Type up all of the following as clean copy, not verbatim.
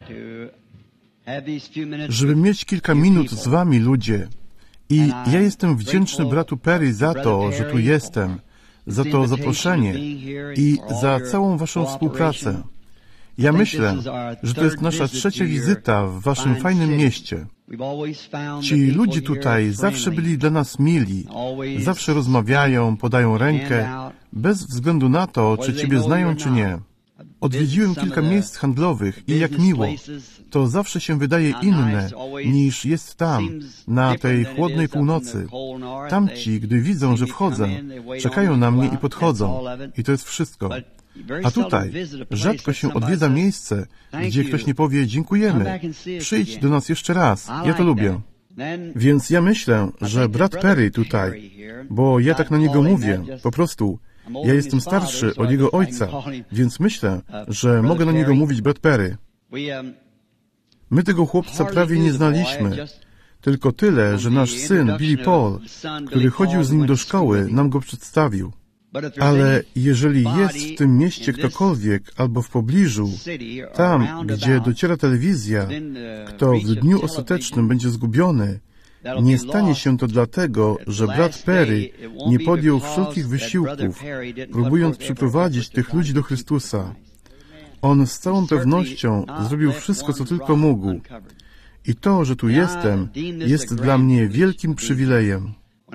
żeby mieć kilka minut z wami, ludzie. I ja jestem wdzięczny bratu Perry za to, że tu jestem, za to zaproszenie i za całą waszą współpracę. Ja myślę, że to jest nasza trzecia wizyta w waszym fajnym mieście. Ci ludzie tutaj zawsze byli dla nas mili, zawsze rozmawiają, podają rękę, bez względu na to, czy ciebie znają, czy nie. Odwiedziłem kilka miejsc handlowych i jak miło. To zawsze się wydaje inne, niż jest tam, na tej chłodnej północy. Tamci, gdy widzą, że wchodzę, czekają na mnie i podchodzą. I to jest wszystko. A tutaj rzadko się odwiedza miejsce, gdzie ktoś nie powie dziękujemy, przyjdź do nas jeszcze raz. Ja to lubię. Więc ja myślę, że brat Perry tutaj, bo ja tak na niego mówię, po prostu, ja jestem starszy od jego ojca, więc myślę, że mogę na niego mówić brat Perry. My tego chłopca prawie nie znaliśmy, tylko tyle, że nasz syn Billy Paul, który chodził z nim do szkoły, nam go przedstawił. Ale jeżeli jest w tym mieście ktokolwiek albo w pobliżu, tam, gdzie dociera telewizja, kto w dniu ostatecznym będzie zgubiony, nie stanie się to dlatego, że brat Perry nie podjął wszelkich wysiłków, próbując przyprowadzić tych ludzi do Chrystusa. On z całą pewnością zrobił wszystko, co tylko mógł. I to, że tu jestem, jest dla mnie wielkim przywilejem.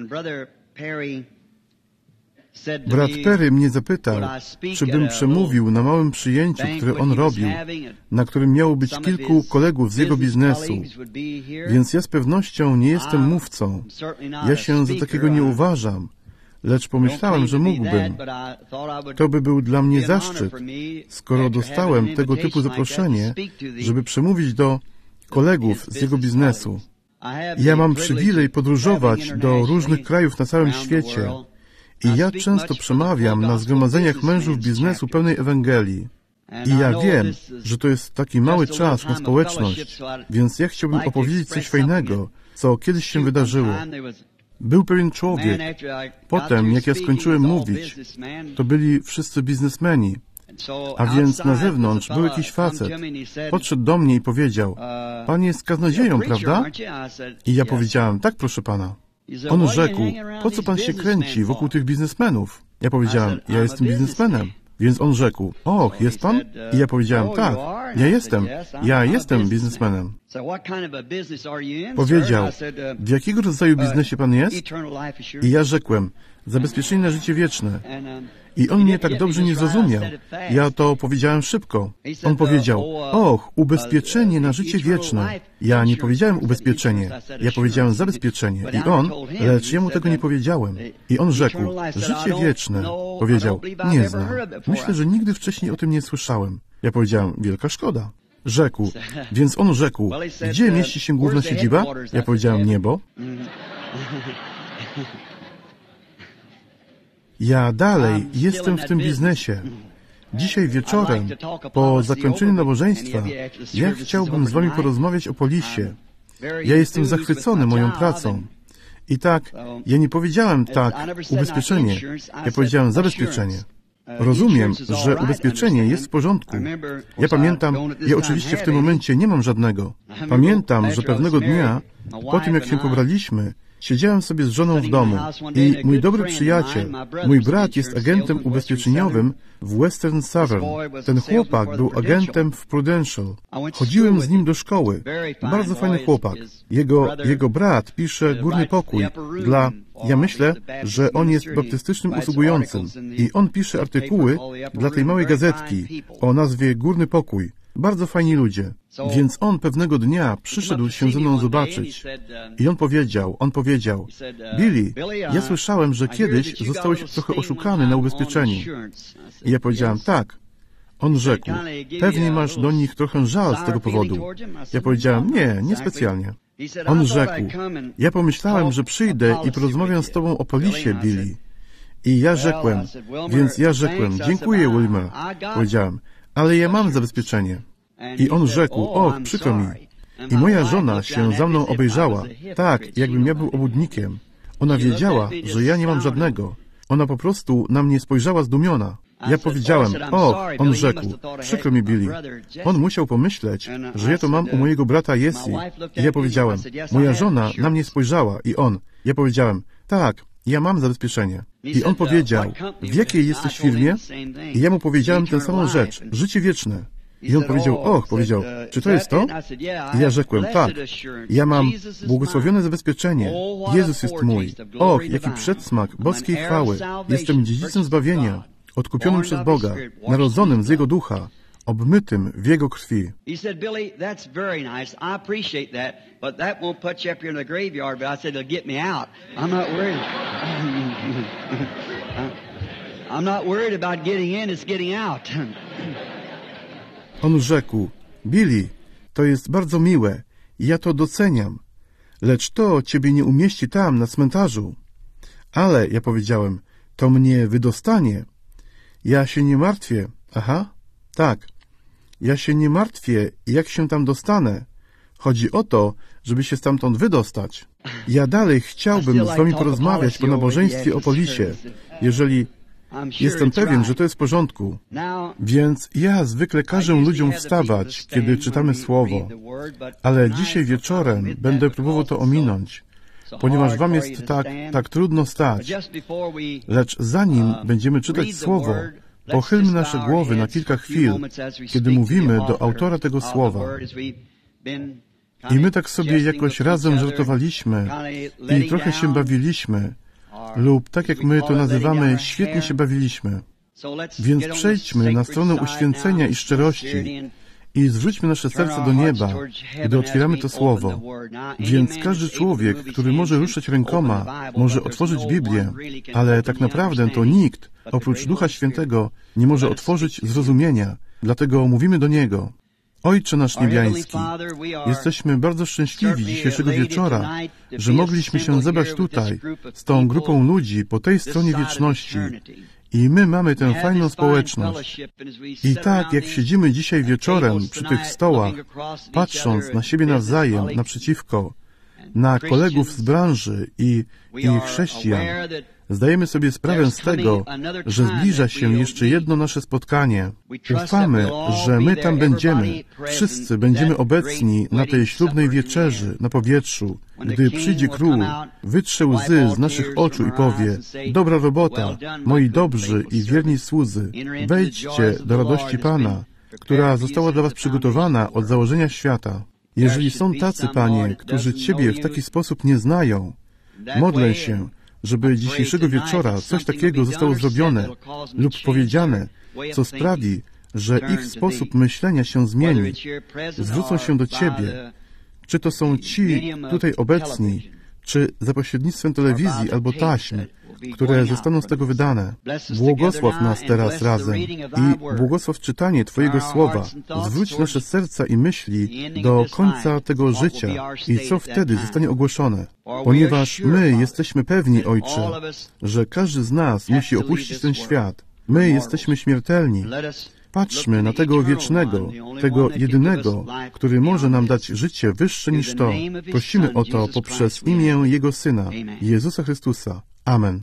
Brat Perry mnie zapytał, czy bym przemówił na małym przyjęciu, które on robił, na którym miało być kilku kolegów z jego biznesu. Więc ja z pewnością nie jestem mówcą. Ja się za takiego nie uważam, lecz pomyślałem, że mógłbym. To by był dla mnie zaszczyt, skoro dostałem tego typu zaproszenie, żeby przemówić do kolegów z jego biznesu. Ja mam przywilej podróżować do różnych krajów na całym świecie. I ja często przemawiam na zgromadzeniach mężów biznesu pełnej Ewangelii. I ja wiem, że to jest taki mały czas na społeczność, więc ja chciałbym opowiedzieć coś fajnego, co kiedyś się wydarzyło. Był pewien człowiek. Potem, jak ja skończyłem mówić, to byli wszyscy biznesmeni. A więc na zewnątrz był jakiś facet. Podszedł do mnie i powiedział, pan jest kaznodzieją, prawda? I ja powiedziałem, tak, proszę pana. On rzekł, po co pan się kręci wokół tych biznesmenów? Ja powiedziałem, ja jestem biznesmenem. Więc on rzekł, och, jest pan? I ja powiedziałem, tak, ja jestem biznesmenem. Powiedział, w jakiego rodzaju biznesie pan jest? I ja rzekłem, zabezpieczenie na życie wieczne. I on mnie tak dobrze nie zrozumiał. Ja to powiedziałem szybko. On powiedział, och, ubezpieczenie na życie wieczne. Ja nie powiedziałem ubezpieczenie. Ja powiedziałem zabezpieczenie. I on, lecz ja mu tego nie powiedziałem. I on rzekł, życie wieczne. Powiedział, nie znam. Myślę, że nigdy wcześniej o tym nie słyszałem. Ja powiedziałem, wielka szkoda. Rzekł, więc on rzekł, gdzie mieści się główna siedziba? Ja powiedziałem, niebo. Ja dalej jestem w tym biznesie. Dzisiaj wieczorem, po zakończeniu nabożeństwa, ja chciałbym z wami porozmawiać o polisie. Ja jestem zachwycony moją pracą. I tak, ja nie powiedziałem tak, ubezpieczenie. Ja powiedziałem zabezpieczenie. Rozumiem, że ubezpieczenie jest w porządku. Ja pamiętam, ja oczywiście w tym momencie nie mam żadnego. Pamiętam, że pewnego dnia, po tym jak się pobraliśmy, siedziałem sobie z żoną w domu i mój dobry przyjaciel, mój brat jest agentem ubezpieczeniowym w Western Southern. Ten chłopak był agentem w Prudential. Chodziłem z nim do szkoły. Bardzo fajny chłopak. Jego brat pisze Górny Pokój dla... Ja myślę, że on jest baptystycznym usługującym i on pisze artykuły dla tej małej gazetki o nazwie Górny Pokój. Bardzo fajni ludzie. Więc on pewnego dnia przyszedł się ze mną zobaczyć. I on powiedział, Billy, ja słyszałem, że kiedyś zostałeś trochę oszukany na ubezpieczeniu. I ja powiedziałem, tak. On rzekł, pewnie masz do nich trochę żal z tego powodu. Ja powiedziałem, nie specjalnie. On rzekł, ja pomyślałem, że przyjdę i porozmawiam z tobą o polisie, Billy. I ja rzekłem, dziękuję, Wilmer. Powiedziałem, ale ja mam zabezpieczenie. I on rzekł, och, przykro mi. I moja żona się za mną obejrzała, tak, jakbym ja był obłudnikiem. Ona wiedziała, że ja nie mam żadnego. Ona po prostu na mnie spojrzała zdumiona. Ja powiedziałem, on rzekł, przykro mi, Billy. On musiał pomyśleć, że ja to mam u mojego brata Jesse. I ja powiedziałem, moja żona na mnie spojrzała i ja powiedziałem, tak, ja mam zabezpieczenie. I on powiedział, w jakiej jesteś firmie? I ja mu powiedziałem tę samą rzecz, życie wieczne. I on powiedział, czy to jest to? I ja rzekłem, tak, ja mam błogosławione zabezpieczenie. Jezus jest mój. Jaki przedsmak boskiej chwały. Jestem dziedzicem zbawienia, odkupionym przez Boga, narodzonym z Jego ducha, obmytym w Jego krwi. On rzekł, Billy, to jest bardzo miłe, ja to doceniam, lecz to ciebie nie umieści tam, na cmentarzu. Ale, ja powiedziałem, to mnie wydostanie. Ja się nie martwię. Tak. Ja się nie martwię, jak się tam dostanę. Chodzi o to, żeby się stamtąd wydostać. Ja dalej chciałbym z wami porozmawiać po nabożeństwie o Polisie, jeżeli... Jestem pewien, że to jest w porządku. Więc ja zwykle każę ludziom wstawać, kiedy czytamy Słowo, ale dzisiaj wieczorem będę próbował to ominąć, ponieważ wam jest tak trudno stać. Lecz zanim będziemy czytać Słowo, pochylmy nasze głowy na kilka chwil, kiedy mówimy do autora tego Słowa. I my tak sobie jakoś razem żartowaliśmy i trochę się bawiliśmy, lub tak jak my to nazywamy, świetnie się bawiliśmy. Więc przejdźmy na stronę uświęcenia i szczerości i zwróćmy nasze serce do nieba, gdy otwieramy to Słowo. Więc każdy człowiek, który może ruszać rękoma, może otworzyć Biblię, ale tak naprawdę to nikt, oprócz Ducha Świętego, nie może otworzyć zrozumienia, dlatego mówimy do Niego. Ojcze nasz niebiański, jesteśmy bardzo szczęśliwi dzisiejszego wieczora, że mogliśmy się zebrać tutaj z tą grupą ludzi po tej stronie wieczności i my mamy tę fajną społeczność. I tak jak siedzimy dzisiaj wieczorem przy tych stołach, patrząc na siebie nawzajem, naprzeciwko, na kolegów z branży i chrześcijan, zdajemy sobie sprawę z tego, że zbliża się jeszcze jedno nasze spotkanie. Ufamy, że my tam będziemy. Wszyscy będziemy obecni na tej ślubnej wieczerzy na powietrzu, gdy przyjdzie Król, wytrze łzy z naszych oczu i powie, dobra robota, moi dobrzy i wierni słudzy, wejdźcie do radości Pana, która została dla was przygotowana od założenia świata. Jeżeli są tacy, Panie, którzy Ciebie w taki sposób nie znają, modlę się, żeby dzisiejszego wieczora coś takiego zostało zrobione lub powiedziane, co sprawi, że ich sposób myślenia się zmieni. Zwrócą się do Ciebie. Czy to są ci tutaj obecni, czy za pośrednictwem telewizji albo taśm, które zostaną z tego wydane. Błogosław nas teraz razem i błogosław czytanie Twojego Słowa. Zwróć nasze serca i myśli do końca tego życia i co wtedy zostanie ogłoszone. Ponieważ my jesteśmy pewni, Ojcze, że każdy z nas musi opuścić ten świat. My jesteśmy śmiertelni. Patrzmy na tego wiecznego, tego jedynego, który może nam dać życie wyższe niż to. Prosimy o to poprzez imię Jego Syna, Jezusa Chrystusa. Amen.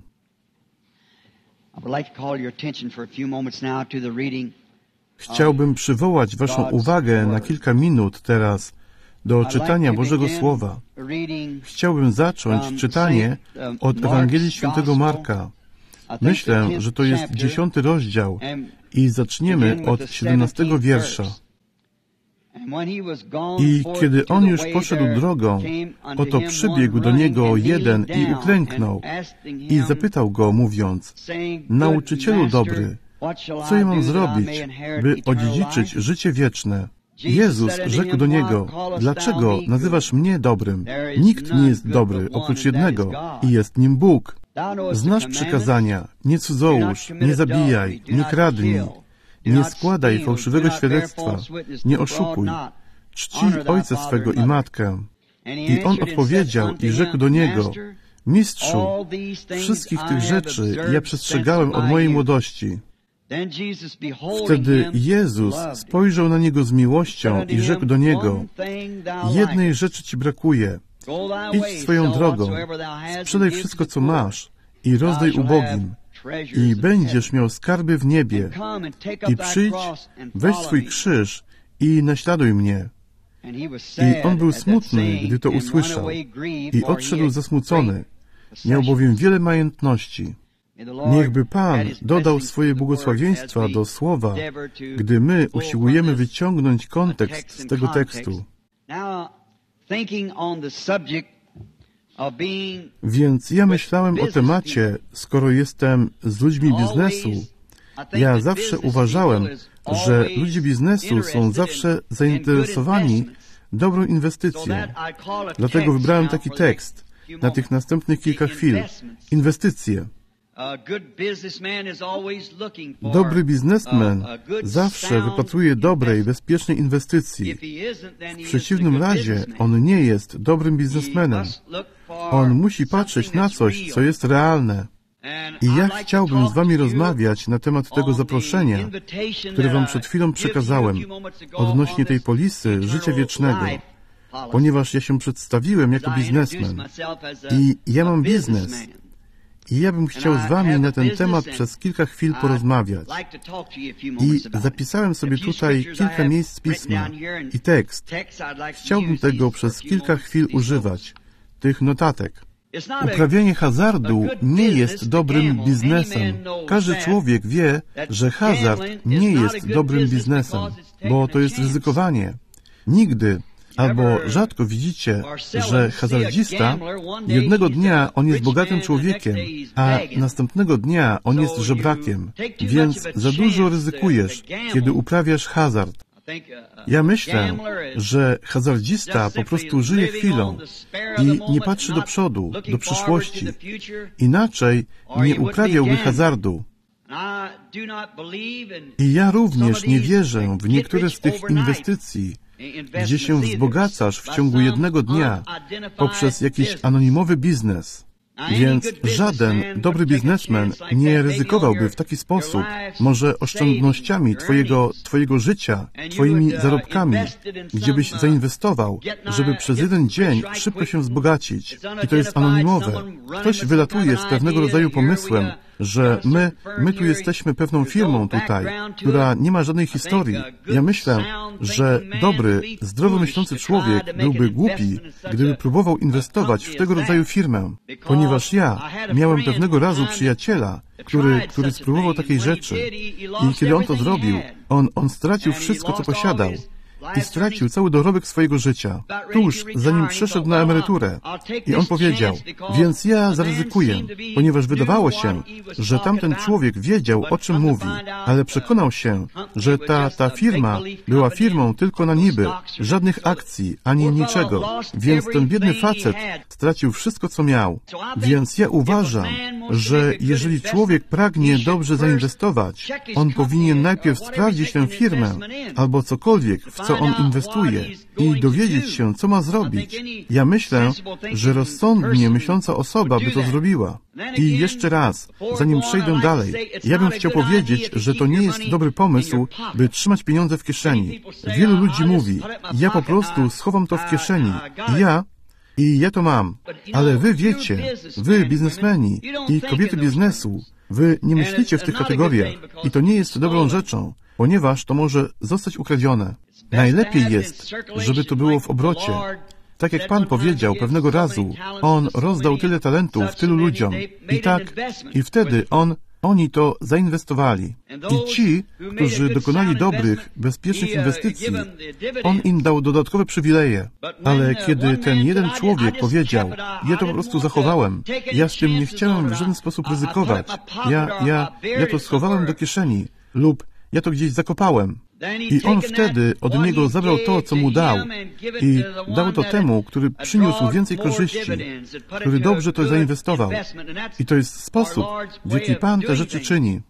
Chciałbym przywołać waszą uwagę na kilka minut teraz do czytania Bożego Słowa. Chciałbym zacząć czytanie od Ewangelii Świętego Marka. Myślę, że to jest 10 rozdział i zaczniemy od 17 wiersza. I kiedy on już poszedł drogą, oto przybiegł do niego jeden i uklęknął i zapytał go, mówiąc, nauczycielu dobry, co ja mam zrobić, by odziedziczyć życie wieczne? Jezus rzekł do niego, dlaczego nazywasz mnie dobrym? Nikt nie jest dobry oprócz jednego i jest nim Bóg. Znasz przykazania, nie cudzołóż, nie zabijaj, nie kradnij, nie składaj fałszywego świadectwa, nie oszukuj, czci ojca swego i matkę. I on odpowiedział i rzekł do niego, Mistrzu, wszystkich tych rzeczy ja przestrzegałem od mojej młodości. Wtedy Jezus spojrzał na niego z miłością i rzekł do niego, jednej rzeczy ci brakuje. Idź swoją drogą, sprzedaj wszystko, co masz i rozdaj ubogim i będziesz miał skarby w niebie. I przyjdź, weź swój krzyż i naśladuj mnie. I on był smutny, gdy to usłyszał, i odszedł zasmucony. Miał bowiem wiele majątności. Niechby Pan dodał swoje błogosławieństwa do słowa, gdy my usiłujemy wyciągnąć kontekst z tego tekstu. Więc ja myślałem o temacie, skoro jestem z ludźmi biznesu. Ja zawsze uważałem, że ludzie biznesu są zawsze zainteresowani dobrą inwestycją. Dlatego wybrałem taki tekst na tych następnych kilka chwil. Inwestycje. Dobry biznesmen zawsze wypatruje dobrej, bezpiecznej inwestycji. W przeciwnym razie on nie jest dobrym biznesmenem. On musi patrzeć na coś, co jest realne. I ja chciałbym z Wami rozmawiać na temat tego zaproszenia, które Wam przed chwilą przekazałem, odnośnie tej polisy życia wiecznego, ponieważ ja się przedstawiłem jako biznesmen. I ja mam biznes. I ja bym chciał z Wami na ten temat przez kilka chwil porozmawiać. I zapisałem sobie tutaj kilka miejsc z Pisma i tekst. Chciałbym tego przez kilka chwil używać, tych notatek. Uprawianie hazardu nie jest dobrym biznesem. Każdy człowiek wie, że hazard nie jest dobrym biznesem, bo to jest ryzykowanie. Nigdy albo rzadko widzicie, że hazardzista jednego dnia on jest bogatym człowiekiem, a następnego dnia on jest żebrakiem. Więc za dużo ryzykujesz, kiedy uprawiasz hazard. Ja myślę, że hazardzista po prostu żyje chwilą i nie patrzy do przodu, do przyszłości. Inaczej nie uprawiałby hazardu. I ja również nie wierzę w niektóre z tych inwestycji, gdzie się wzbogacasz w ciągu jednego dnia poprzez jakiś anonimowy biznes. Więc żaden dobry biznesmen nie ryzykowałby w taki sposób, może oszczędnościami Twojego życia, Twoimi zarobkami, gdzie byś zainwestował, żeby przez jeden dzień szybko się wzbogacić. I to jest anonimowe. Ktoś wylatuje z pewnego rodzaju pomysłem, że my tu jesteśmy pewną firmą tutaj, która nie ma żadnej historii. Ja myślę, że dobry, zdrowo myślący człowiek byłby głupi, gdyby próbował inwestować w tego rodzaju firmę, ponieważ ja miałem pewnego razu przyjaciela, który spróbował takiej rzeczy i kiedy on to zrobił, on stracił wszystko, co posiadał. I stracił cały dorobek swojego życia, tuż zanim przeszedł na emeryturę. I on powiedział, więc ja zaryzykuję, ponieważ wydawało się, że tamten człowiek wiedział, o czym mówi, ale przekonał się, że ta firma była firmą tylko na niby, żadnych akcji, ani niczego. Więc ten biedny facet stracił wszystko, co miał. Więc ja uważam, że jeżeli człowiek pragnie dobrze zainwestować, on powinien najpierw sprawdzić tę firmę, albo cokolwiek, w co on inwestuje i dowiedzieć się, co ma zrobić. Ja myślę, że rozsądnie myśląca osoba by to zrobiła. I jeszcze raz, zanim przejdę dalej, ja bym chciał powiedzieć, że to nie jest dobry pomysł, by trzymać pieniądze w kieszeni. Wielu ludzi mówi, ja po prostu schowam to w kieszeni. I ja to mam. Ale wy wiecie, wy biznesmeni i kobiety biznesu, wy nie myślicie w tych kategoriach i to nie jest dobrą rzeczą, ponieważ to może zostać ukradzione. Najlepiej jest, żeby to było w obrocie. Tak jak Pan powiedział pewnego razu, On rozdał tyle talentów tylu ludziom. I wtedy oni to zainwestowali. I ci, którzy dokonali dobrych, bezpiecznych inwestycji, On im dał dodatkowe przywileje. Ale kiedy ten jeden człowiek powiedział, ja to po prostu zachowałem, ja z tym nie chciałem w żaden sposób ryzykować, ja to schowałem do kieszeni lub ja to gdzieś zakopałem. I on wtedy od niego zabrał to, co mu dał i dał to temu, który przyniósł więcej korzyści, który dobrze to zainwestował. I to jest sposób, w jaki Pan te rzeczy czyni.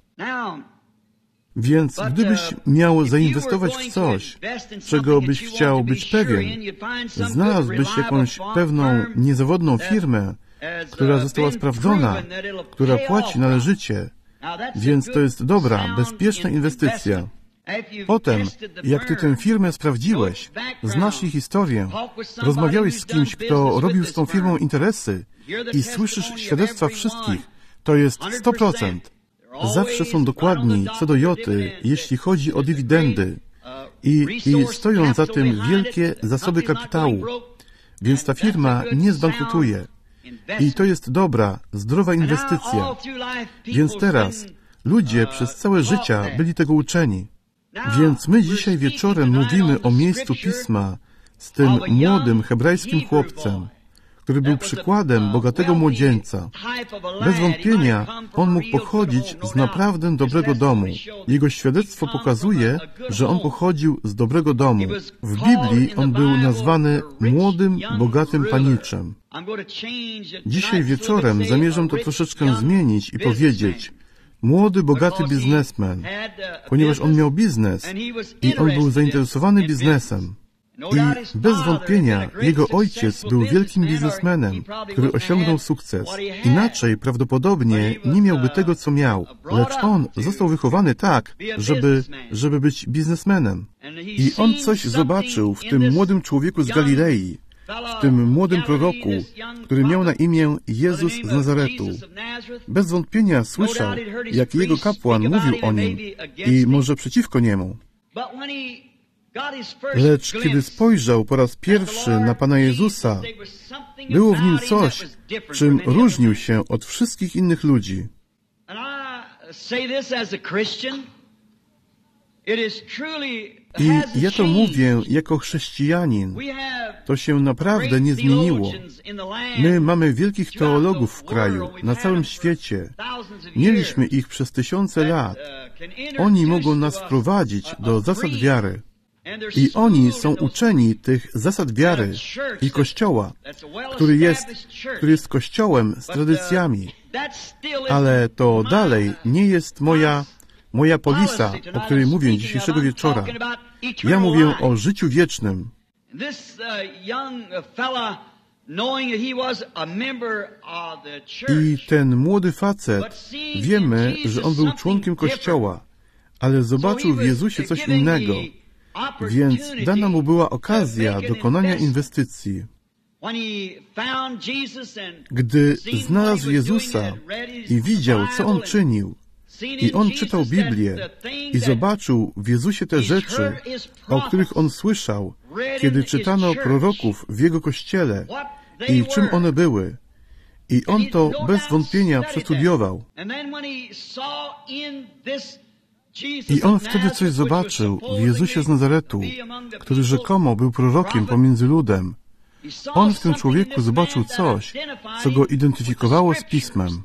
Więc gdybyś miał zainwestować w coś, czego byś chciał być pewien, znalazłbyś jakąś pewną, niezawodną firmę, która została sprawdzona, która płaci należycie, więc to jest dobra, bezpieczna inwestycja. Potem, jak ty tę firmę sprawdziłeś, znasz jej historię, rozmawiałeś z kimś, kto robił z tą firmą interesy i słyszysz świadectwa wszystkich, to jest 100%. zawsze są dokładni co do joty, jeśli chodzi o dywidendy i stoją za tym wielkie zasoby kapitału, więc ta firma nie zbankrutuje. I to jest dobra, zdrowa inwestycja. Więc teraz ludzie przez całe życie byli tego uczeni. Więc my dzisiaj wieczorem mówimy o miejscu Pisma z tym młodym hebrajskim chłopcem, który był przykładem bogatego młodzieńca. Bez wątpienia on mógł pochodzić z naprawdę dobrego domu. Jego świadectwo pokazuje, że on pochodził z dobrego domu. W Biblii on był nazwany młodym, bogatym paniczem. Dzisiaj wieczorem zamierzam to troszeczkę zmienić i powiedzieć młody, bogaty biznesmen, ponieważ on miał biznes i on był zainteresowany biznesem. I bez wątpienia jego ojciec był wielkim biznesmenem, który osiągnął sukces. Inaczej prawdopodobnie nie miałby tego, co miał. Lecz on został wychowany tak, żeby być biznesmenem. I on coś zobaczył w tym młodym człowieku z Galilei, w tym młodym proroku, który miał na imię Jezus z Nazaretu. Bez wątpienia słyszał, jak jego kapłan mówił o nim i może przeciwko niemu. Lecz kiedy spojrzał po raz pierwszy na Pana Jezusa, było w nim coś, czym różnił się od wszystkich innych ludzi. I ja to mówię jako chrześcijanin. To się naprawdę nie zmieniło. My mamy wielkich teologów w kraju, na całym świecie. Mieliśmy ich przez tysiące lat. Oni mogą nas wprowadzić do zasad wiary. I oni są uczeni tych zasad wiary i Kościoła, który jest Kościołem z tradycjami. Ale to dalej nie jest moja polisa, o której mówię dzisiejszego wieczora. Ja mówię o życiu wiecznym. I ten młody facet, wiemy, że on był członkiem Kościoła, ale zobaczył w Jezusie coś innego. Więc dana mu była okazja dokonania inwestycji. Gdy znalazł Jezusa i widział, co On czynił, i on czytał Biblię i zobaczył w Jezusie te rzeczy, o których on słyszał, kiedy czytano proroków w jego kościele i czym one były. I on to bez wątpienia przestudiował. I on wtedy coś zobaczył w Jezusie z Nazaretu, który rzekomo był prorokiem pomiędzy ludem. On w tym człowieku zobaczył coś, co go identyfikowało z Pismem.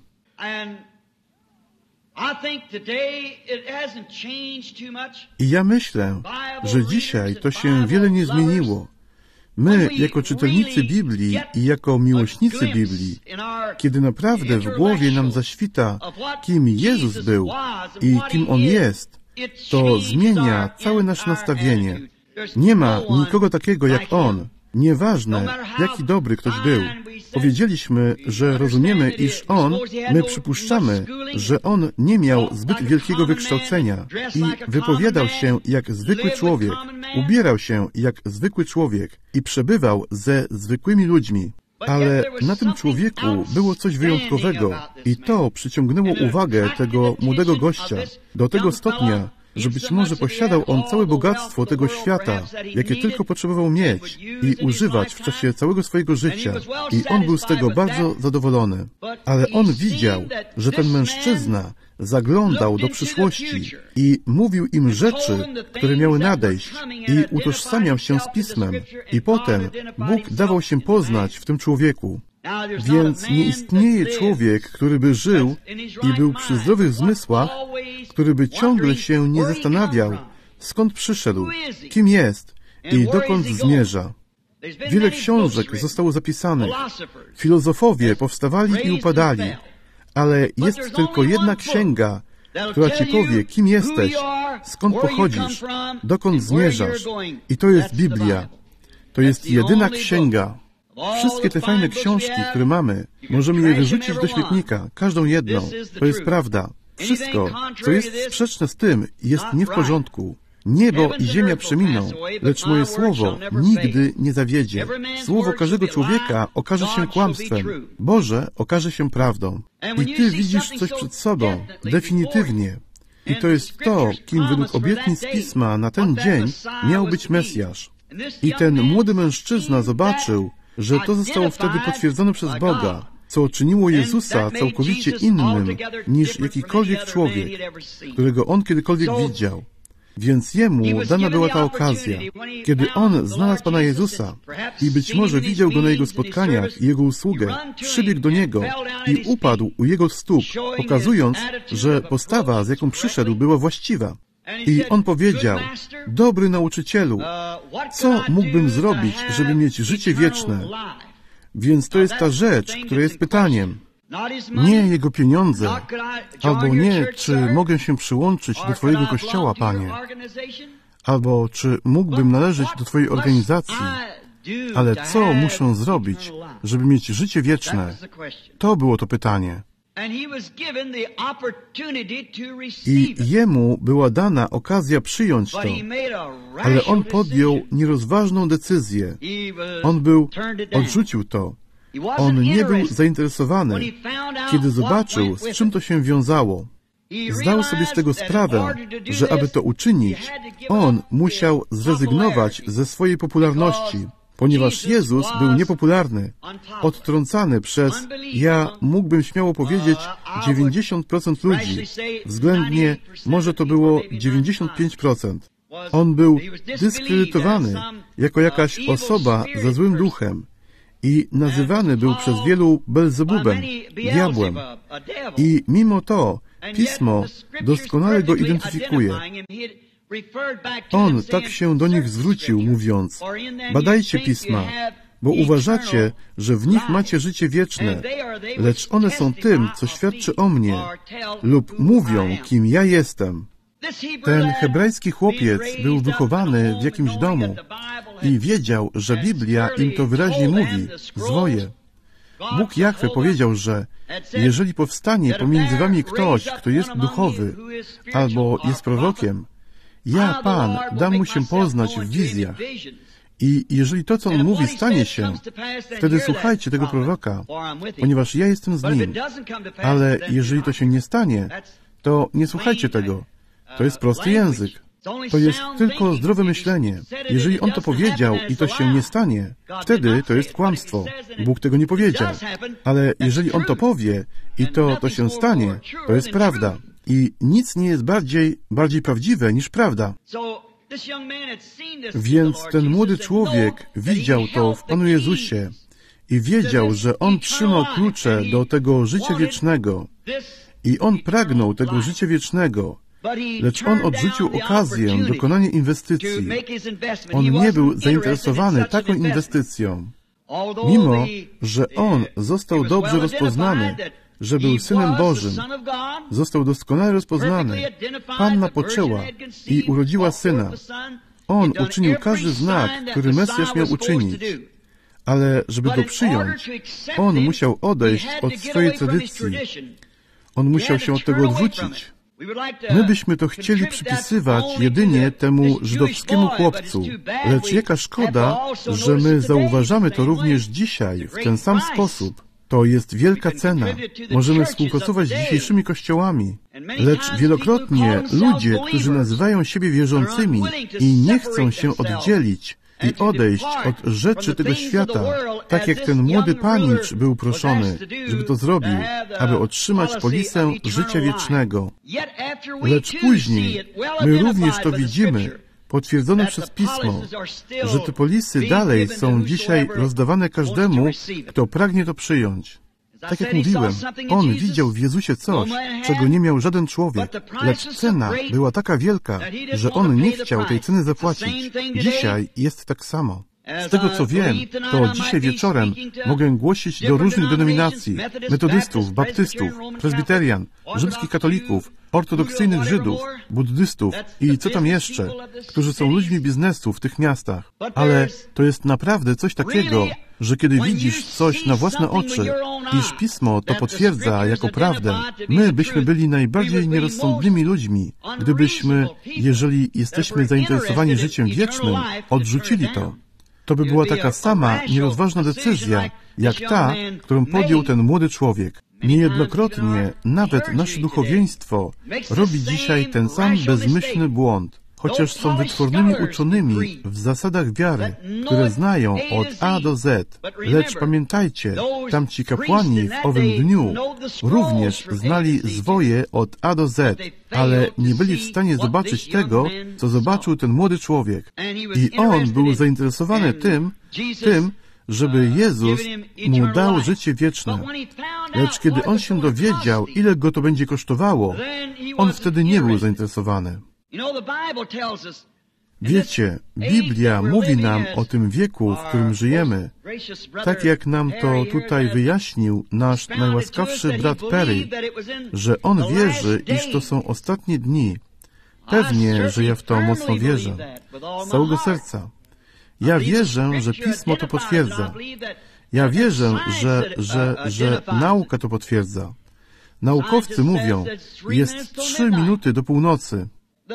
I ja myślę, że dzisiaj to się wiele nie zmieniło. My, jako czytelnicy Biblii i jako miłośnicy Biblii, kiedy naprawdę w głowie nam zaświta, kim Jezus był i kim On jest, to zmienia całe nasze nastawienie. Nie ma nikogo takiego jak On. Nieważne, jaki dobry ktoś był. Powiedzieliśmy, że rozumiemy, iż my przypuszczamy, że on nie miał zbyt wielkiego wykształcenia i wypowiadał się jak zwykły człowiek, ubierał się jak zwykły człowiek i przebywał ze zwykłymi ludźmi. Ale na tym człowieku było coś wyjątkowego i to przyciągnęło uwagę tego młodego gościa do tego stopnia, że być może posiadał on całe bogactwo tego świata, jakie tylko potrzebował mieć i używać w czasie całego swojego życia. I on był z tego bardzo zadowolony. Ale on widział, że ten mężczyzna zaglądał do przyszłości i mówił im rzeczy, które miały nadejść i utożsamiał się z Pismem. I potem Bóg dawał się poznać w tym człowieku. Więc nie istnieje człowiek, który by żył i był przy zdrowych zmysłach, który by ciągle się nie zastanawiał, skąd przyszedł, kim jest i dokąd zmierza. Wiele książek zostało zapisanych. Filozofowie powstawali i upadali, ale jest tylko jedna księga, która ci powie, kim jesteś, skąd pochodzisz, dokąd zmierzasz. I to jest Biblia. To jest jedyna księga. Wszystkie te fajne książki, które mamy, możemy je wyrzucić do śmietnika, każdą jedną. To jest prawda. Wszystko, co jest sprzeczne z tym, jest nie w porządku. Niebo i ziemia przeminą, lecz moje słowo nigdy nie zawiedzie. Słowo każdego człowieka okaże się kłamstwem, Boże okaże się prawdą. I Ty widzisz coś przed sobą, definitywnie. I to jest to, kim według obietnic Pisma na ten dzień miał być Mesjasz. I ten młody mężczyzna zobaczył, że to zostało wtedy potwierdzone przez Boga, co czyniło Jezusa całkowicie innym niż jakikolwiek człowiek, którego on kiedykolwiek widział. Więc jemu dana była ta okazja, kiedy on znalazł Pana Jezusa i być może widział Go na Jego spotkaniach i Jego usługę, przybiegł do Niego i upadł u Jego stóp, pokazując, że postawa, z jaką przyszedł, była właściwa. I on powiedział: dobry nauczycielu, co mógłbym zrobić, żeby mieć życie wieczne? Więc to jest ta rzecz, która jest pytaniem. Nie jego pieniądze, albo nie, czy mogę się przyłączyć do Twojego kościoła, Panie, albo czy mógłbym należeć do Twojej organizacji, ale co muszę zrobić, żeby mieć życie wieczne? To było to pytanie. I jemu była dana okazja przyjąć to, ale on podjął nierozważną decyzję. Odrzucił to. On nie był zainteresowany, kiedy zobaczył, z czym to się wiązało. Zdał sobie z tego sprawę, że aby to uczynić, on musiał zrezygnować ze swojej popularności, ponieważ Jezus był niepopularny, odtrącany przez, ja mógłbym śmiało powiedzieć, 90% ludzi, względnie może to było 95%. On był dyskredytowany jako jakaś osoba ze złym duchem i nazywany był przez wielu Belzebubem, diabłem. I mimo to Pismo doskonale go identyfikuje. On tak się do nich zwrócił, mówiąc: badajcie Pisma, bo uważacie, że w nich macie życie wieczne, lecz one są tym, co świadczy o mnie, lub mówią, kim ja jestem. Ten hebrajski chłopiec był wychowany w jakimś domu i wiedział, że Biblia im to wyraźnie mówi, zwoje. Bóg Jahwe powiedział, że jeżeli powstanie pomiędzy wami ktoś, kto jest duchowy albo jest prorokiem, ja, Pan, dam mu się poznać w wizjach. I jeżeli to, co on mówi, stanie się, wtedy słuchajcie tego proroka, ponieważ ja jestem z nim. Ale jeżeli to się nie stanie, to nie słuchajcie tego. To jest prosty język. To jest tylko zdrowe myślenie. Jeżeli on to powiedział i to się nie stanie, wtedy to jest kłamstwo. Bóg tego nie powiedział. Ale jeżeli on to powie i to się stanie, to jest prawda. I nic nie jest bardziej prawdziwe niż prawda. Więc ten młody człowiek widział to w Panu Jezusie i wiedział, że On trzymał klucze do tego życia wiecznego i On pragnął tego życia wiecznego, lecz On odrzucił okazję dokonania inwestycji. On nie był zainteresowany taką inwestycją, mimo że On został dobrze rozpoznany, że był Synem Bożym. Został doskonale rozpoznany. Panna poczęła i urodziła Syna. On uczynił każdy znak, który Mesjasz miał uczynić. Ale żeby go przyjąć, on musiał odejść od swojej tradycji. On musiał się od tego odwrócić. My byśmy to chcieli przypisywać jedynie temu żydowskiemu chłopcu, lecz jaka szkoda, że my zauważamy to również dzisiaj w ten sam sposób. To jest wielka cena. Możemy współpracować z dzisiejszymi kościołami, lecz wielokrotnie ludzie, którzy nazywają siebie wierzącymi i nie chcą się oddzielić i odejść od rzeczy tego świata, tak jak ten młody panicz był proszony, żeby to zrobił, aby otrzymać polisę życia wiecznego. Lecz później my również to widzimy, potwierdzone przez Pismo, że te polisy dalej są dzisiaj rozdawane każdemu, kto pragnie to przyjąć. Tak jak mówiłem, on widział w Jezusie coś, czego nie miał żaden człowiek, lecz cena była taka wielka, że on nie chciał tej ceny zapłacić. Dzisiaj jest tak samo. Z tego co wiem, to dzisiaj wieczorem mogę głosić do różnych denominacji, metodystów, baptystów, prezbiterian, rzymskich katolików, ortodoksyjnych Żydów, buddystów i co tam jeszcze, którzy są ludźmi biznesu w tych miastach. Ale to jest naprawdę coś takiego, że kiedy widzisz coś na własne oczy, iż Pismo to potwierdza jako prawdę, my byśmy byli najbardziej nierozsądnymi ludźmi, gdybyśmy, jeżeli jesteśmy zainteresowani życiem wiecznym, odrzucili to. To by była taka sama nierozważna decyzja, jak ta, którą podjął ten młody człowiek. Niejednokrotnie nawet nasze duchowieństwo robi dzisiaj ten sam bezmyślny błąd, chociaż są wytwornymi uczonymi w zasadach wiary, które znają od A do Z. Lecz pamiętajcie, tamci kapłani w owym dniu również znali zwoje od A do Z, ale nie byli w stanie zobaczyć tego, co zobaczył ten młody człowiek. I on był zainteresowany tym, żeby Jezus mu dał życie wieczne. Lecz kiedy on się dowiedział, ile go to będzie kosztowało, on wtedy nie był zainteresowany. Wiecie, Biblia mówi nam o tym wieku, w którym żyjemy, tak jak nam to tutaj wyjaśnił nasz najłaskawszy brat Perry, że on wierzy, iż to są ostatnie dni. Pewnie, że ja w to mocno wierzę, z całego serca. Ja wierzę, że Pismo to potwierdza. Ja wierzę, że nauka to potwierdza. Naukowcy mówią, jest 3 minuty do północy.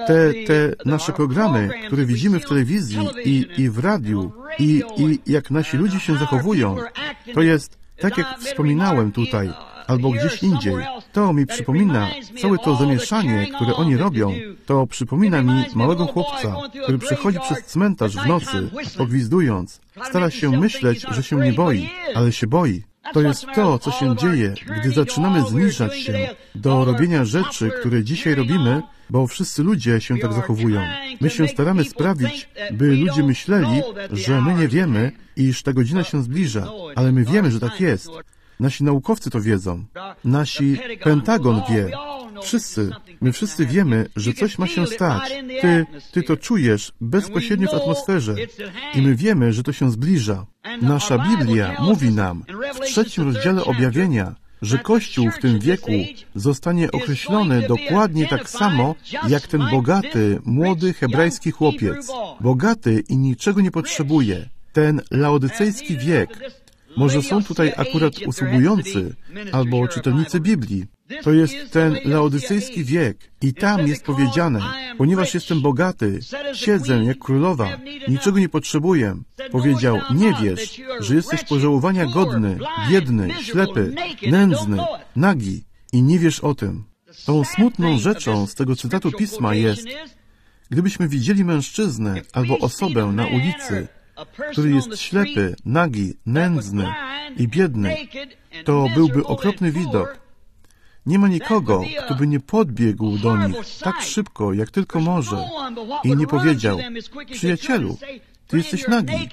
Te nasze programy, które widzimy w telewizji i w radiu i jak nasi ludzie się zachowują, to jest, tak jak wspominałem tutaj, albo gdzieś indziej. To mi przypomina, całe to zamieszanie, które oni robią, to przypomina mi małego chłopca, który przechodzi przez cmentarz w nocy, pogwizdując. Stara się myśleć, że się nie boi, ale się boi. To jest to, co się dzieje, gdy zaczynamy zniżać się do robienia rzeczy, które dzisiaj robimy, bo wszyscy ludzie się tak zachowują. My się staramy sprawić, by ludzie myśleli, że my nie wiemy, iż ta godzina się zbliża, ale my wiemy, że tak jest. Nasi naukowcy to wiedzą. Nasi Pentagon wie. My wszyscy wiemy, że coś ma się stać. Ty to czujesz bezpośrednio w atmosferze i my wiemy, że to się zbliża. Nasza Biblia mówi nam w 3 rozdziale Objawienia, że Kościół w tym wieku zostanie określony dokładnie tak samo, jak ten bogaty, młody hebrajski chłopiec. Bogaty i niczego nie potrzebuje. Ten laodycejski wiek. Może są tutaj akurat usługujący albo czytelnicy Biblii. To jest ten laodycejski wiek i tam jest powiedziane, ponieważ jestem bogaty, siedzę jak królowa, niczego nie potrzebuję. Powiedział, nie wiesz, że jesteś pożałowania godny, biedny, ślepy, nędzny, nagi i nie wiesz o tym. Tą smutną rzeczą z tego cytatu Pisma jest, gdybyśmy widzieli mężczyznę albo osobę na ulicy, który jest ślepy, nagi, nędzny i biedny, to byłby okropny widok. Nie ma nikogo, kto by nie podbiegł do nich tak szybko, jak tylko może i nie powiedział, przyjacielu, ty jesteś nagi,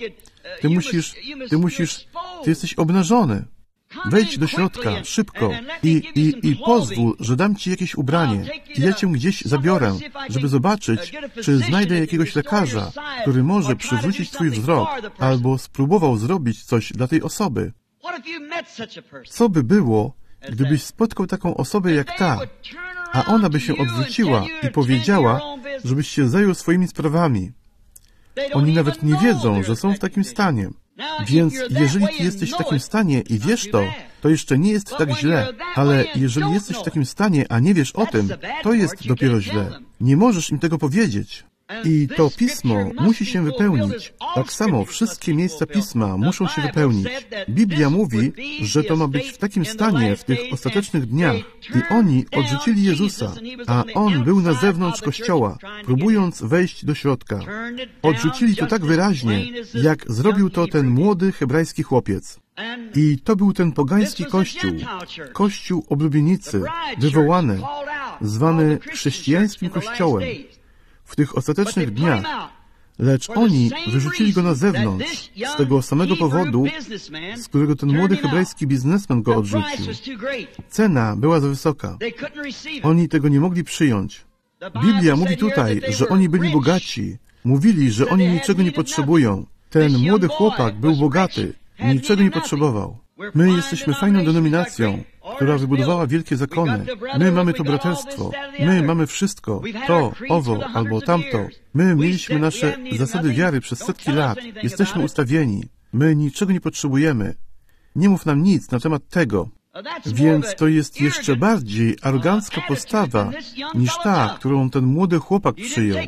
ty jesteś obnażony. Wejdź do środka, szybko i pozwól, że dam ci jakieś ubranie i ja cię gdzieś zabiorę, żeby zobaczyć, czy znajdę jakiegoś lekarza, który może przywrócić twój wzrok albo spróbował zrobić coś dla tej osoby. Co by było, gdybyś spotkał taką osobę jak ta, a ona by się odwróciła i powiedziała, żebyś się zajął swoimi sprawami. Oni nawet nie wiedzą, że są w takim stanie. Więc jeżeli ty jesteś w takim stanie i wiesz to jeszcze nie jest tak źle, ale jeżeli jesteś w takim stanie, a nie wiesz o tym, to jest dopiero źle. Nie możesz im tego powiedzieć. I to Pismo musi się wypełnić. Tak samo wszystkie miejsca Pisma muszą się wypełnić. Biblia mówi, że to ma być w takim stanie w tych ostatecznych dniach. I oni odrzucili Jezusa, a On był na zewnątrz Kościoła, próbując wejść do środka. Odrzucili to tak wyraźnie, jak zrobił to ten młody hebrajski chłopiec. I to był ten pogański kościół, kościół oblubienicy, wywołany, zwany chrześcijańskim kościołem. W tych ostatecznych dniach, lecz oni wyrzucili go na zewnątrz z tego samego powodu, z którego ten młody hebrajski biznesmen go odrzucił. Cena była za wysoka. Oni tego nie mogli przyjąć. Biblia mówi tutaj, że oni byli bogaci. Mówili, że oni niczego nie potrzebują. Ten młody chłopak był bogaty, niczego nie potrzebował. My jesteśmy fajną denominacją, która wybudowała wielkie zakony. My mamy to braterstwo. My mamy wszystko. To, owo, albo tamto. My mieliśmy nasze zasady wiary przez setki lat. Jesteśmy ustawieni. My niczego nie potrzebujemy. Nie mów nam nic na temat tego. Więc to jest jeszcze bardziej arogancka postawa niż ta, którą ten młody chłopak przyjął.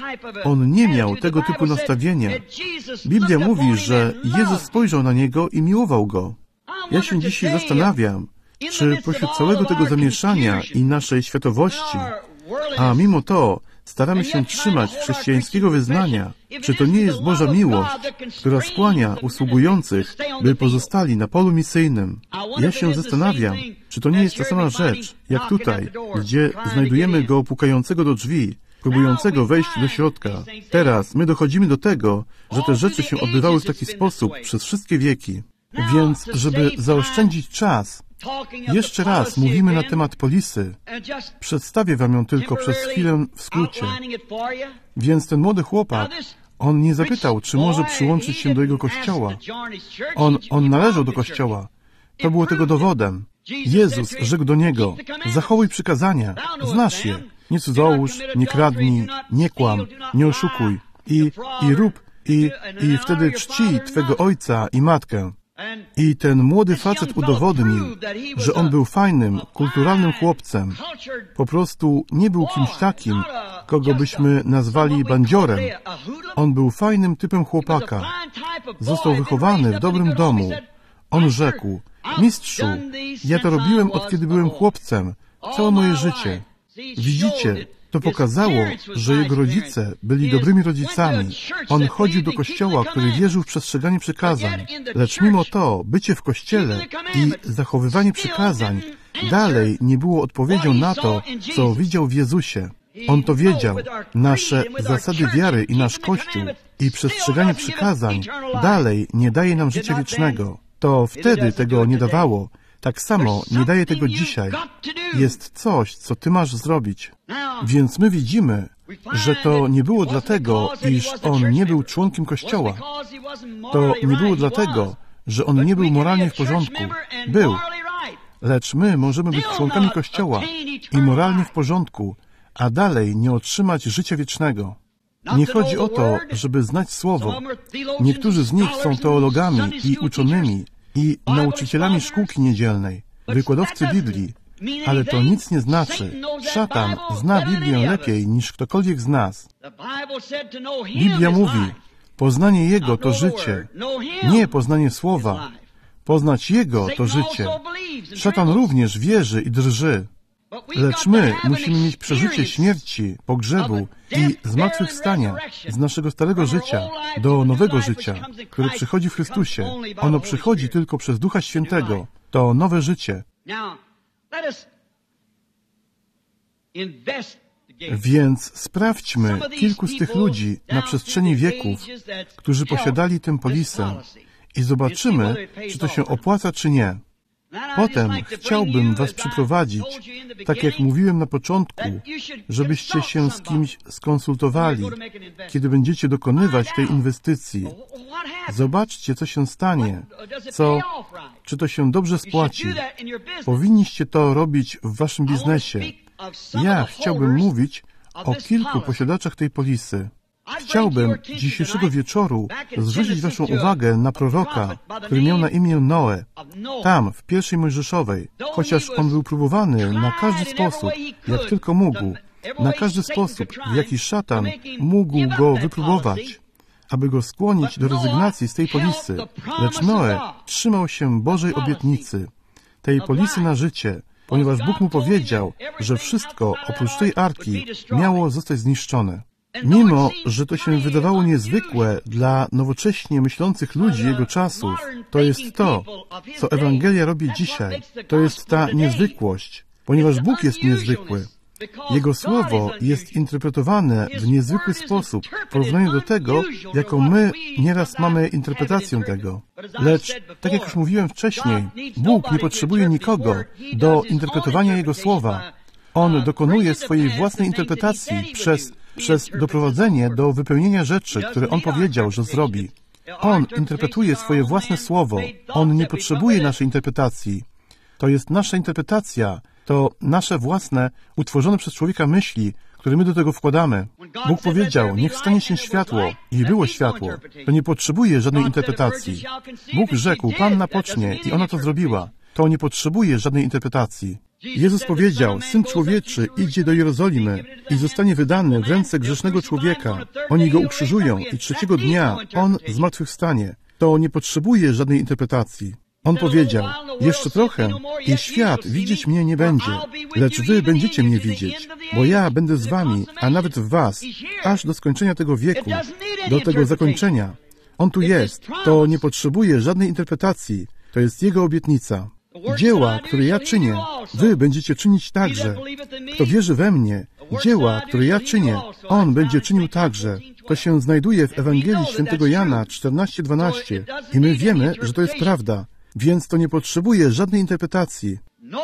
On nie miał tego typu nastawienia. Biblia mówi, że Jezus spojrzał na niego i miłował go. Ja się dzisiaj zastanawiam, czy pośród całego tego zamieszania i naszej światowości, a mimo to staramy się trzymać chrześcijańskiego wyznania, czy to nie jest Boża miłość, która skłania usługujących, by pozostali na polu misyjnym. Ja się zastanawiam, czy to nie jest ta sama rzecz, jak tutaj, gdzie znajdujemy go pukającego do drzwi, próbującego wejść do środka. Teraz my dochodzimy do tego, że te rzeczy się odbywały w taki sposób przez wszystkie wieki. Więc, żeby zaoszczędzić czas, jeszcze raz mówimy na temat polisy. Przedstawię wam ją tylko przez chwilę w skrócie. Więc ten młody chłopak, on nie zapytał, czy może przyłączyć się do jego kościoła. On należał do kościoła. To było tego dowodem. Jezus rzekł do niego, zachowuj przykazania, znasz je. Nie cudzołóż, nie kradnij, nie kłam, nie oszukuj i rób, i wtedy czcij twego ojca i matkę. I ten młody facet udowodnił, że on był fajnym, kulturalnym chłopcem. Po prostu nie był kimś takim, kogo byśmy nazwali bandziorem. On był fajnym typem chłopaka. Został wychowany w dobrym domu. On rzekł, mistrzu, ja to robiłem od kiedy byłem chłopcem, całe moje życie. Widzicie, to pokazało, że jego rodzice byli dobrymi rodzicami. On chodził do kościoła, który wierzył w przestrzeganie przykazań. Lecz mimo to, bycie w kościele i zachowywanie przykazań dalej nie było odpowiedzią na to, co widział w Jezusie. On to wiedział. Nasze zasady wiary i nasz Kościół i przestrzeganie przykazań dalej nie daje nam życia wiecznego. To wtedy tego nie dawało. Tak samo nie daje tego dzisiaj. Jest coś, co ty masz zrobić. Więc my widzimy, że to nie było dlatego, iż on nie był członkiem Kościoła. To nie było dlatego, że on nie był moralnie w porządku. Był. Lecz my możemy być członkami Kościoła i moralnie w porządku, a dalej nie otrzymać życia wiecznego. Nie chodzi o to, żeby znać Słowo. Niektórzy z nich są teologami i uczonymi, i nauczycielami szkółki niedzielnej, wykładowcy Biblii, ale to nic nie znaczy. Szatan zna Biblię lepiej niż ktokolwiek z nas. Biblia mówi, poznanie Jego to życie, nie poznanie Słowa. Poznać Jego to życie. Szatan również wierzy i drży. Lecz my musimy mieć przeżycie śmierci, pogrzebu i zmartwychwstania z naszego starego życia do nowego życia, które przychodzi w Chrystusie. Ono przychodzi tylko przez Ducha Świętego. To nowe życie. Więc sprawdźmy kilku z tych ludzi na przestrzeni wieków, którzy posiadali tę polisę i zobaczymy, czy to się opłaca, czy nie. Potem chciałbym was przyprowadzić, tak jak mówiłem na początku, żebyście się z kimś skonsultowali, kiedy będziecie dokonywać tej inwestycji. Zobaczcie, co się stanie, czy to się dobrze spłaci. Powinniście to robić w waszym biznesie. Ja chciałbym mówić o kilku posiadaczach tej polisy. Chciałbym dzisiejszego wieczoru zwrócić waszą uwagę na proroka, który miał na imię Noe, tam, w pierwszej Mojżeszowej, chociaż on był próbowany na każdy sposób, jak tylko mógł, na każdy sposób, w jaki szatan mógł go wypróbować, aby go skłonić do rezygnacji z tej polisy. Lecz Noe trzymał się Bożej obietnicy, tej polisy na życie, ponieważ Bóg mu powiedział, że wszystko oprócz tej arki miało zostać zniszczone. Mimo, że to się wydawało niezwykłe dla nowocześnie myślących ludzi jego czasów, to jest to, co Ewangelia robi dzisiaj. To jest ta niezwykłość, ponieważ Bóg jest niezwykły. Jego Słowo jest interpretowane w niezwykły sposób w porównaniu do tego, jaką my nieraz mamy interpretację tego. Lecz, tak jak już mówiłem wcześniej, Bóg nie potrzebuje nikogo do interpretowania Jego Słowa. On dokonuje swojej własnej interpretacji przez doprowadzenie do wypełnienia rzeczy, które On powiedział, że zrobi. On interpretuje swoje własne słowo. On nie potrzebuje naszej interpretacji. To jest nasza interpretacja, to nasze własne, utworzone przez człowieka myśli, które my do tego wkładamy. Bóg powiedział, niech stanie się światło i było światło. To nie potrzebuje żadnej interpretacji. Bóg rzekł, Panna pocznie i ona to zrobiła. To nie potrzebuje żadnej interpretacji. Jezus powiedział, Syn Człowieczy idzie do Jerozolimy i zostanie wydany w ręce grzesznego człowieka. Oni go ukrzyżują i trzeciego dnia on zmartwychwstanie. To nie potrzebuje żadnej interpretacji. On powiedział, jeszcze trochę i świat widzieć mnie nie będzie, lecz wy będziecie mnie widzieć, bo ja będę z wami, a nawet w was, aż do skończenia tego wieku, do tego zakończenia. On tu jest. To nie potrzebuje żadnej interpretacji. To jest Jego obietnica. Dzieła, które ja czynię, wy będziecie czynić także. Kto wierzy we mnie, dzieła, które ja czynię, on będzie czynił także. To się znajduje w Ewangelii Świętego Jana 14:12 i my wiemy, że to jest prawda, więc to nie potrzebuje żadnej interpretacji.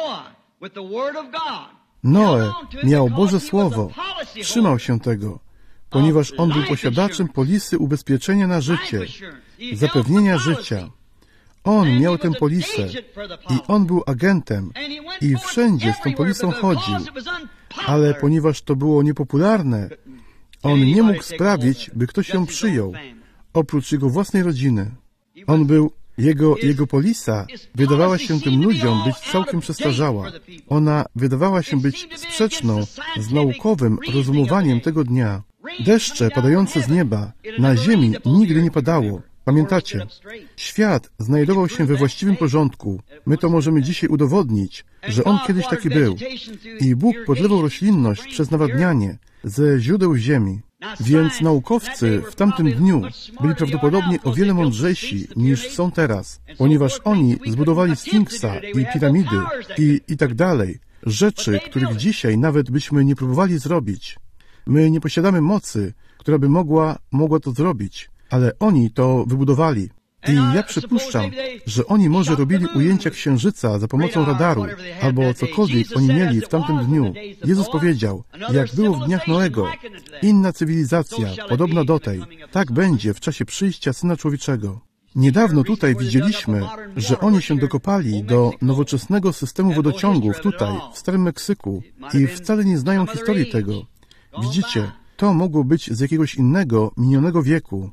Noe miał Boże Słowo, trzymał się tego, ponieważ on był posiadaczem polisy ubezpieczenia na życie, zapewnienia życia. On miał tę polisę i on był agentem i wszędzie z tą polisą chodził, ale ponieważ to było niepopularne, on nie mógł sprawić, by ktoś ją przyjął, oprócz jego własnej rodziny. On był, jego polisa wydawała się tym ludziom być całkiem przestarzała. Ona wydawała się być sprzeczną z naukowym rozumowaniem tego dnia. Deszcze padające z nieba na ziemi nigdy nie padało. Pamiętacie? Świat znajdował się we właściwym porządku. My to możemy dzisiaj udowodnić, że on kiedyś taki był. I Bóg podlewał roślinność przez nawadnianie ze źródeł ziemi. Więc naukowcy w tamtym dniu byli prawdopodobnie o wiele mądrzejsi niż są teraz, ponieważ oni zbudowali Sfinksa i piramidy i tak dalej. Rzeczy, których dzisiaj nawet byśmy nie próbowali zrobić. My nie posiadamy mocy, która by mogła to zrobić, ale oni to wybudowali. I ja przypuszczam, że oni może robili ujęcia księżyca za pomocą radaru, albo cokolwiek oni mieli w tamtym dniu. Jezus powiedział, jak było w dniach Noego, inna cywilizacja, podobna do tej, tak będzie w czasie przyjścia Syna Człowieczego. Niedawno tutaj widzieliśmy, że oni się dokopali do nowoczesnego systemu wodociągów tutaj, w Starym Meksyku i wcale nie znają historii tego. Widzicie, to mogło być z jakiegoś innego, minionego wieku.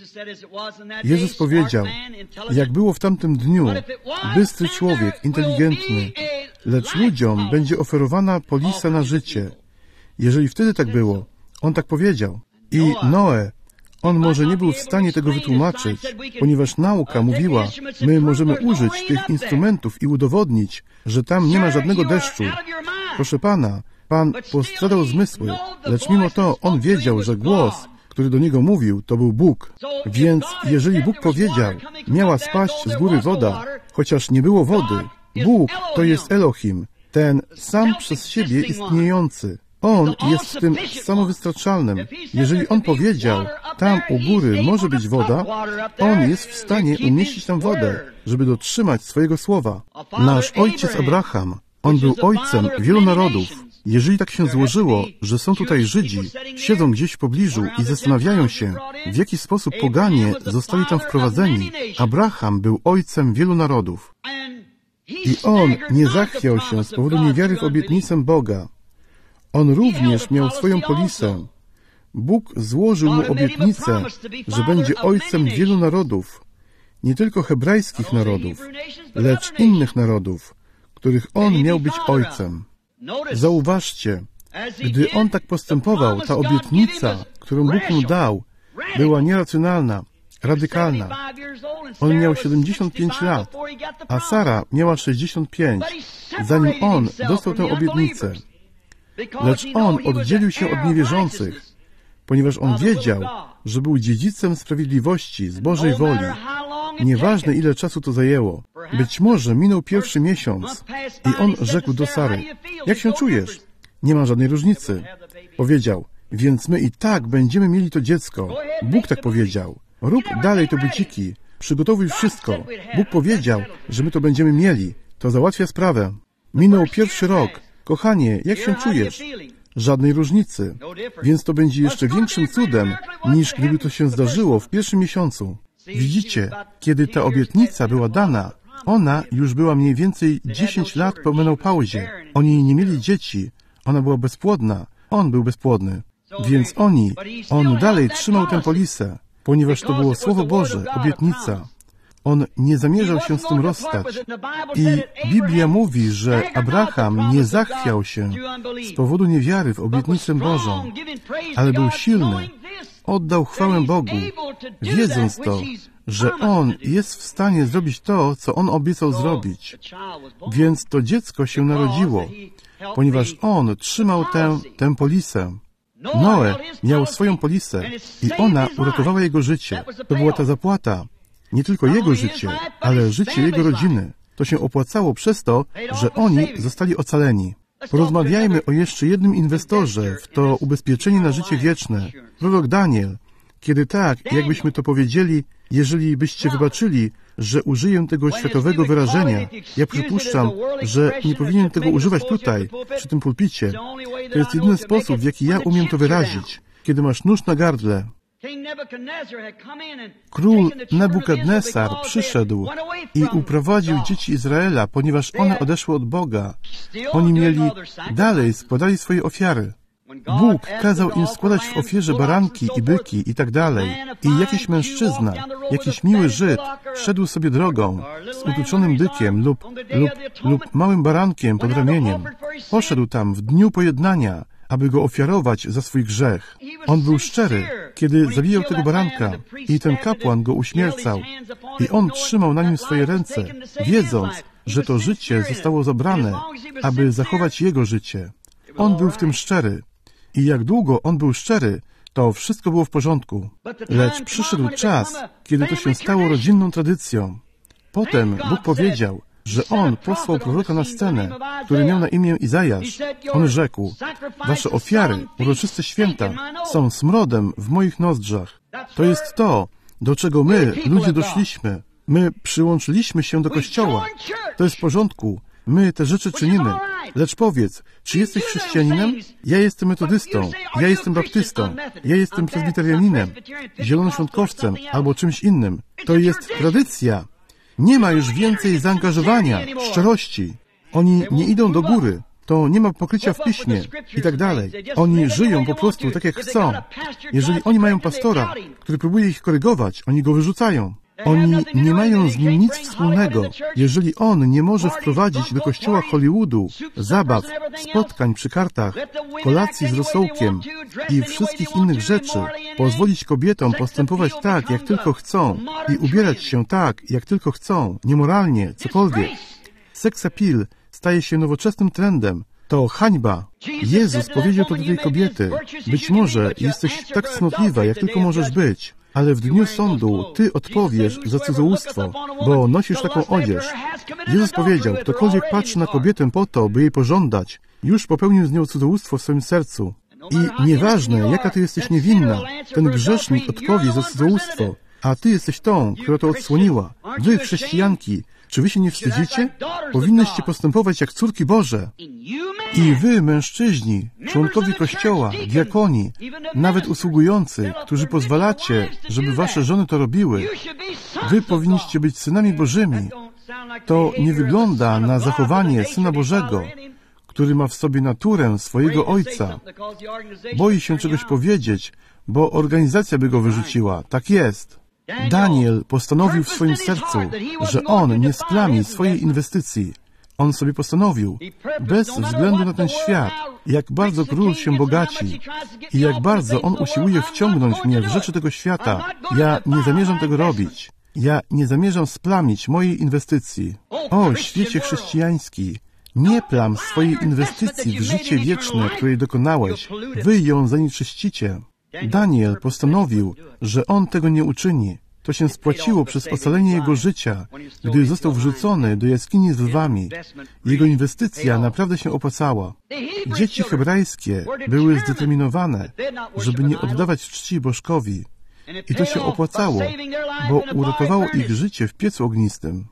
Jezus powiedział, jak było w tamtym dniu, bystry człowiek, inteligentny, lecz ludziom będzie oferowana polisa na życie. Jeżeli wtedy tak było, on tak powiedział. I Noe, on może nie był w stanie tego wytłumaczyć, ponieważ nauka mówiła, my możemy użyć tych instrumentów i udowodnić, że tam nie ma żadnego deszczu. Proszę Pana, Pan postradał zmysły, lecz mimo to on wiedział, że głos, który do niego mówił, to był Bóg. Więc jeżeli Bóg powiedział, miała spaść z góry woda, chociaż nie było wody, Bóg to jest Elohim, ten sam przez siebie istniejący. On jest tym samowystarczalnym. Jeżeli On powiedział, tam u góry może być woda, On jest w stanie umieścić tam wodę, żeby dotrzymać swojego słowa. Nasz ojciec Abraham, on był ojcem wielu narodów. Jeżeli tak się złożyło, że są tutaj Żydzi, siedzą gdzieś w pobliżu i zastanawiają się, w jaki sposób poganie zostali tam wprowadzeni, Abraham był ojcem wielu narodów. I on nie zachwiał się z powodu niewiary w obietnicę Boga. On również miał swoją polisę. Bóg złożył mu obietnicę, że będzie ojcem wielu narodów, nie tylko hebrajskich narodów, lecz innych narodów, których on miał być ojcem. Zauważcie, gdy on tak postępował, ta obietnica, którą Bóg mu dał, była nieracjonalna, radykalna. On miał 75 lat, a Sara miała 65, zanim on dostał tę obietnicę. Lecz on oddzielił się od niewierzących, ponieważ on wiedział, że był dziedzicem sprawiedliwości z Bożej woli. Nieważne, ile czasu to zajęło. Być może minął pierwszy miesiąc i on rzekł do Sary, jak się czujesz? Nie ma żadnej różnicy. Powiedział, więc my i tak będziemy mieli to dziecko. Bóg tak powiedział. Rób dalej te buciki. Przygotowuj wszystko. Bóg powiedział, że my to będziemy mieli. To załatwia sprawę. Minął pierwszy rok. Kochanie, jak się czujesz? Żadnej różnicy. Więc to będzie jeszcze większym cudem, niż gdyby to się zdarzyło w pierwszym miesiącu. Widzicie, kiedy ta obietnica była dana, ona już była mniej więcej 10 lat po menopauzie. Oni nie mieli dzieci. Ona była bezpłodna. On był bezpłodny. Więc on dalej trzymał tę polisę, ponieważ to było Słowo Boże, obietnica. On nie zamierzał się z tym rozstać. I Biblia mówi, że Abraham nie zachwiał się z powodu niewiary w obietnicę Bożą, ale był silny. Oddał chwałę Bogu, wiedząc to, że on jest w stanie zrobić to, co on obiecał zrobić. Więc to dziecko się narodziło, ponieważ on trzymał tę polisę. Noe miał swoją polisę i ona uratowała jego życie. To była ta zapłata. Nie tylko jego życie, ale życie jego rodziny. To się opłacało przez to, że oni zostali ocaleni. Porozmawiajmy o jeszcze jednym inwestorze w to ubezpieczenie na życie wieczne. Prorok Daniel. Kiedy tak, jakbyśmy to powiedzieli, jeżeli byście wybaczyli, że użyję tego światowego wyrażenia, ja przypuszczam, że nie powinien tego używać tutaj, przy tym pulpicie. To jest jedyny sposób, w jaki ja umiem to wyrazić. Kiedy masz nóż na gardle, król Nebukadnesar przyszedł i uprowadził dzieci Izraela, ponieważ one odeszły od Boga. Oni dalej składali swoje ofiary. Bóg kazał im składać w ofierze baranki i byki i tak dalej. I jakiś mężczyzna, jakiś miły Żyd szedł sobie drogą z utuczonym bykiem lub małym barankiem pod ramieniem. Poszedł tam w dniu pojednania, aby go ofiarować za swój grzech. On był szczery, kiedy zabijał tego baranka i ten kapłan go uśmiercał. I on trzymał na nim swoje ręce, wiedząc, że to życie zostało zabrane, aby zachować jego życie. On był w tym szczery. I jak długo on był szczery, to wszystko było w porządku. Lecz przyszedł czas, kiedy to się stało rodzinną tradycją. Potem Bóg powiedział, że On posłał proroka na scenę, który miał na imię Izajasz. On rzekł: wasze ofiary, uroczyste święta, są smrodem w moich nozdrzach. To jest to, do czego my, ludzie, doszliśmy. My przyłączyliśmy się do Kościoła. To jest w porządku. My te rzeczy czynimy. Lecz powiedz, czy jesteś chrześcijaninem? Ja jestem metodystą, ja jestem baptystą, ja jestem prezbiterianinem, zielonoświątkowcem albo czymś innym. To jest tradycja. Nie ma już więcej zaangażowania, szczerości. Oni nie idą do góry. To nie ma pokrycia w piśmie i tak dalej. Oni żyją po prostu tak, jak chcą. Jeżeli oni mają pastora, który próbuje ich korygować, oni go wyrzucają. Oni nie mają z nim nic wspólnego. Jeżeli on nie może wprowadzić do kościoła Hollywoodu zabaw, spotkań przy kartach, kolacji z rosołkiem i wszystkich innych rzeczy, pozwolić kobietom postępować tak, jak tylko chcą i ubierać się tak, jak tylko chcą, niemoralnie, cokolwiek. Sex appeal staje się nowoczesnym trendem. To hańba. Jezus powiedział to do tej kobiety: być może jesteś tak cnotliwa, jak tylko możesz być, ale w dniu sądu Ty odpowiesz za cudzołóstwo, bo nosisz taką odzież. Jezus powiedział: ktokolwiek patrzy na kobietę po to, by jej pożądać, już popełnił z nią cudzołóstwo w swoim sercu. I nieważne, jaka Ty jesteś niewinna, ten grzesznik odpowie za cudzołóstwo, a Ty jesteś tą, która to odsłoniła. Wy, chrześcijanki, czy Wy się nie wstydzicie? Powinnyście postępować jak córki Boże. I Wy, mężczyźni, członkowie Kościoła, diakoni, nawet usługujący, którzy pozwalacie, żeby Wasze żony to robiły, Wy powinniście być synami Bożymi. To nie wygląda na zachowanie Syna Bożego, który ma w sobie naturę swojego Ojca. Boi się czegoś powiedzieć, bo organizacja by go wyrzuciła. Tak jest. Daniel postanowił w swoim sercu, że on nie splami swojej inwestycji. On sobie postanowił, bez względu na ten świat, jak bardzo król się bogaci i jak bardzo on usiłuje wciągnąć mnie w rzeczy tego świata, ja nie zamierzam tego robić. Ja nie zamierzam splamić mojej inwestycji. O, świecie chrześcijański, nie plam swojej inwestycji w życie wieczne, której dokonałeś. Wy ją zanieczyścicie. Daniel postanowił, że on tego nie uczyni. To się spłaciło przez ocalenie jego życia, gdy został wrzucony do jaskini z lwami. Jego inwestycja naprawdę się opłacała. Dzieci hebrajskie były zdeterminowane, żeby nie oddawać czci bożkowi. I to się opłacało, bo uratowało ich życie w piecu ognistym.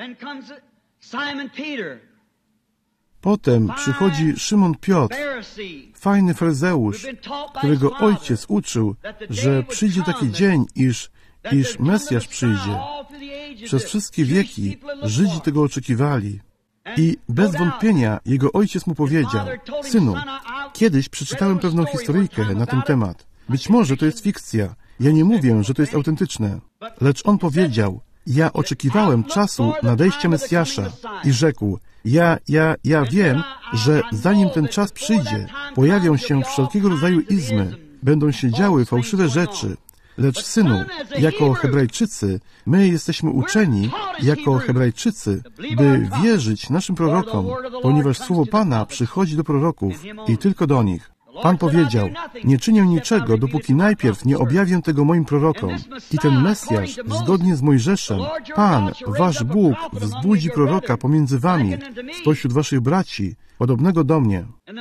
Potem przychodzi Szymon Piotr, fajny faryzeusz, którego ojciec uczył, że przyjdzie taki dzień, iż iż Mesjasz przyjdzie. Przez wszystkie wieki Żydzi tego oczekiwali. I bez wątpienia jego ojciec mu powiedział: synu, kiedyś przeczytałem pewną historyjkę na ten temat. Być może to jest fikcja. Ja nie mówię, że to jest autentyczne. Lecz on powiedział: ja oczekiwałem czasu nadejścia Mesjasza i rzekł: ja wiem, że zanim ten czas przyjdzie, pojawią się wszelkiego rodzaju izmy, będą się działy fałszywe rzeczy. Lecz synu, jako Hebrajczycy, my jesteśmy uczeni, jako Hebrajczycy, by wierzyć naszym prorokom, ponieważ słowo Pana przychodzi do proroków i tylko do nich. Pan powiedział: nie czynię niczego, dopóki najpierw nie objawię tego moim prorokom. I ten Mesjasz, zgodnie z Mojżeszem, Pan, wasz Bóg, wzbudzi proroka pomiędzy wami, spośród waszych braci, podobnego do mnie.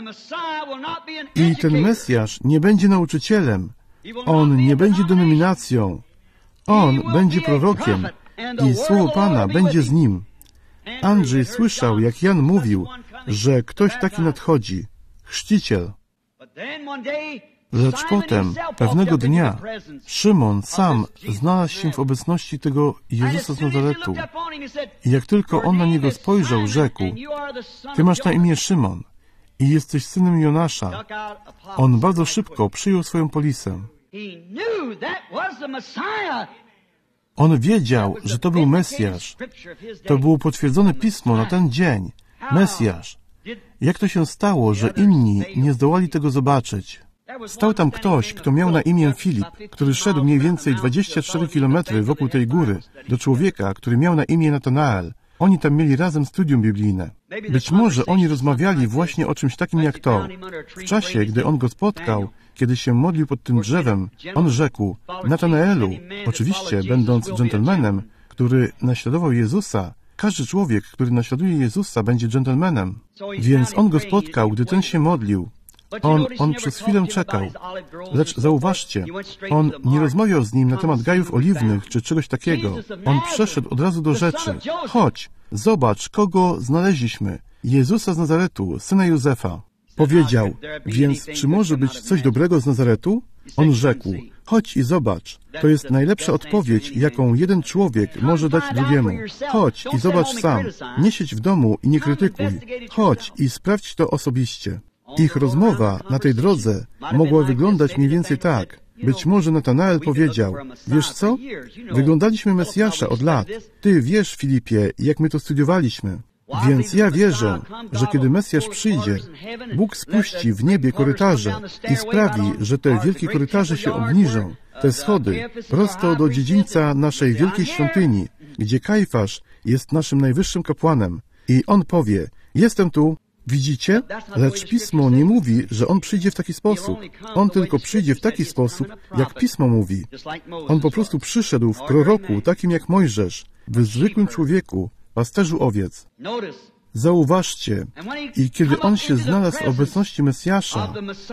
I ten Mesjasz nie będzie nauczycielem, on nie będzie denominacją, on będzie prorokiem i słowo Pana będzie z nim. Andrzej słyszał, jak Jan mówił, że ktoś taki nadchodzi, chrzciciel. Lecz potem, pewnego dnia, Szymon sam znalazł się w obecności tego Jezusa z Nazaretu. I jak tylko on na niego spojrzał, rzekł: ty masz na imię Szymon i jesteś synem Jonasza. On bardzo szybko przyjął swoją polisę. On wiedział, że to był Mesjasz. To było potwierdzone pismo na ten dzień. Mesjasz. Jak to się stało, że inni nie zdołali tego zobaczyć? Stał tam ktoś, kto miał na imię Filip, który szedł mniej więcej 24 kilometry wokół tej góry do człowieka, który miał na imię Natanael. Oni tam mieli razem studium biblijne. Być może oni rozmawiali właśnie o czymś takim jak to. W czasie, gdy on go spotkał, kiedy się modlił pod tym drzewem, on rzekł: Natanaelu, oczywiście będąc dżentelmenem, który naśladował Jezusa, każdy człowiek, który naśladuje Jezusa, będzie dżentelmenem. Więc on go spotkał, gdy ten się modlił. On przez chwilę czekał. Lecz zauważcie, on nie rozmawiał z nim na temat gajów oliwnych czy czegoś takiego. On przeszedł od razu do rzeczy. Chodź, zobacz, kogo znaleźliśmy. Jezusa z Nazaretu, syna Józefa. Powiedział: więc czy może być coś dobrego z Nazaretu? On rzekł: chodź i zobacz. To jest najlepsza odpowiedź, jaką jeden człowiek może dać drugiemu. Chodź i zobacz sam. Nie siedź w domu i nie krytykuj. Chodź i sprawdź to osobiście. Ich rozmowa na tej drodze mogła wyglądać mniej więcej tak. Być może Natanael powiedział: wiesz co? Wyglądaliśmy Mesjasza od lat. Ty wiesz, Filipie, jak my to studiowaliśmy. Więc ja wierzę, że kiedy Mesjasz przyjdzie, Bóg spuści w niebie korytarze i sprawi, że te wielkie korytarze się obniżą, te schody, prosto do dziedzińca naszej wielkiej świątyni, gdzie Kajfasz jest naszym najwyższym kapłanem. I on powie: jestem tu. Widzicie? Lecz Pismo nie mówi, że on przyjdzie w taki sposób. On tylko przyjdzie w taki sposób, jak Pismo mówi. On po prostu przyszedł w proroku, takim jak Mojżesz, w zwykłym człowieku, pasterzu owiec. Zauważcie, i kiedy on się znalazł w obecności Mesjasza,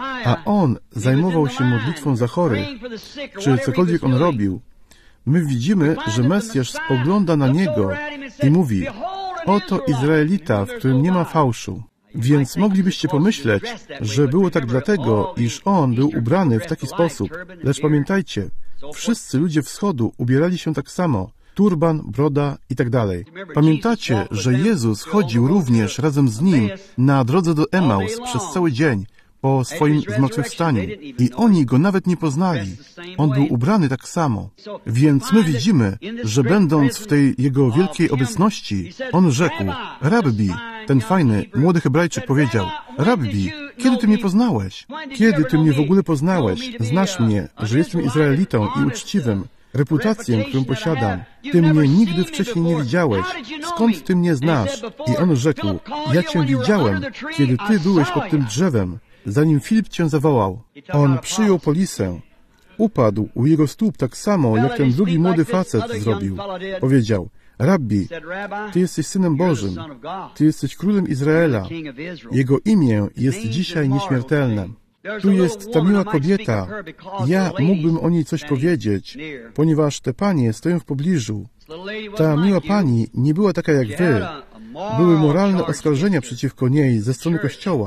a on zajmował się modlitwą za chorych, czy cokolwiek on robił, my widzimy, że Mesjasz spogląda na niego i mówi: oto Izraelita, w którym nie ma fałszu. Więc moglibyście pomyśleć, że było tak dlatego, iż on był ubrany w taki sposób. Lecz pamiętajcie, wszyscy ludzie wschodu ubierali się tak samo. Turban, broda i tak dalej. Pamiętacie, że Jezus chodził również razem z nim na drodze do Emaus przez cały dzień po swoim zmartwychwstaniu i oni go nawet nie poznali. On był ubrany tak samo. Więc my widzimy, że będąc w tej jego wielkiej obecności, on rzekł: Rabbi, ten fajny, młody Hebrajczyk powiedział: Rabbi, kiedy Ty mnie poznałeś? Kiedy Ty mnie w ogóle poznałeś? Znasz mnie, że jestem Izraelitą i uczciwym, reputację, którą posiadam. Ty mnie nigdy wcześniej nie widziałeś. Skąd Ty mnie znasz? I on rzekł: ja Cię widziałem, kiedy Ty byłeś pod tym drzewem, zanim Filip Cię zawołał. On przyjął polisę. Upadł u jego stóp tak samo, jak ten drugi młody facet zrobił. Powiedział: Rabbi, Ty jesteś Synem Bożym. Ty jesteś Królem Izraela. Jego imię jest dzisiaj nieśmiertelne. Tu jest ta miła kobieta. Ja mógłbym o niej coś powiedzieć, ponieważ te panie stoją w pobliżu. Ta miła pani nie była taka jak wy. Były moralne oskarżenia przeciwko niej ze strony Kościoła.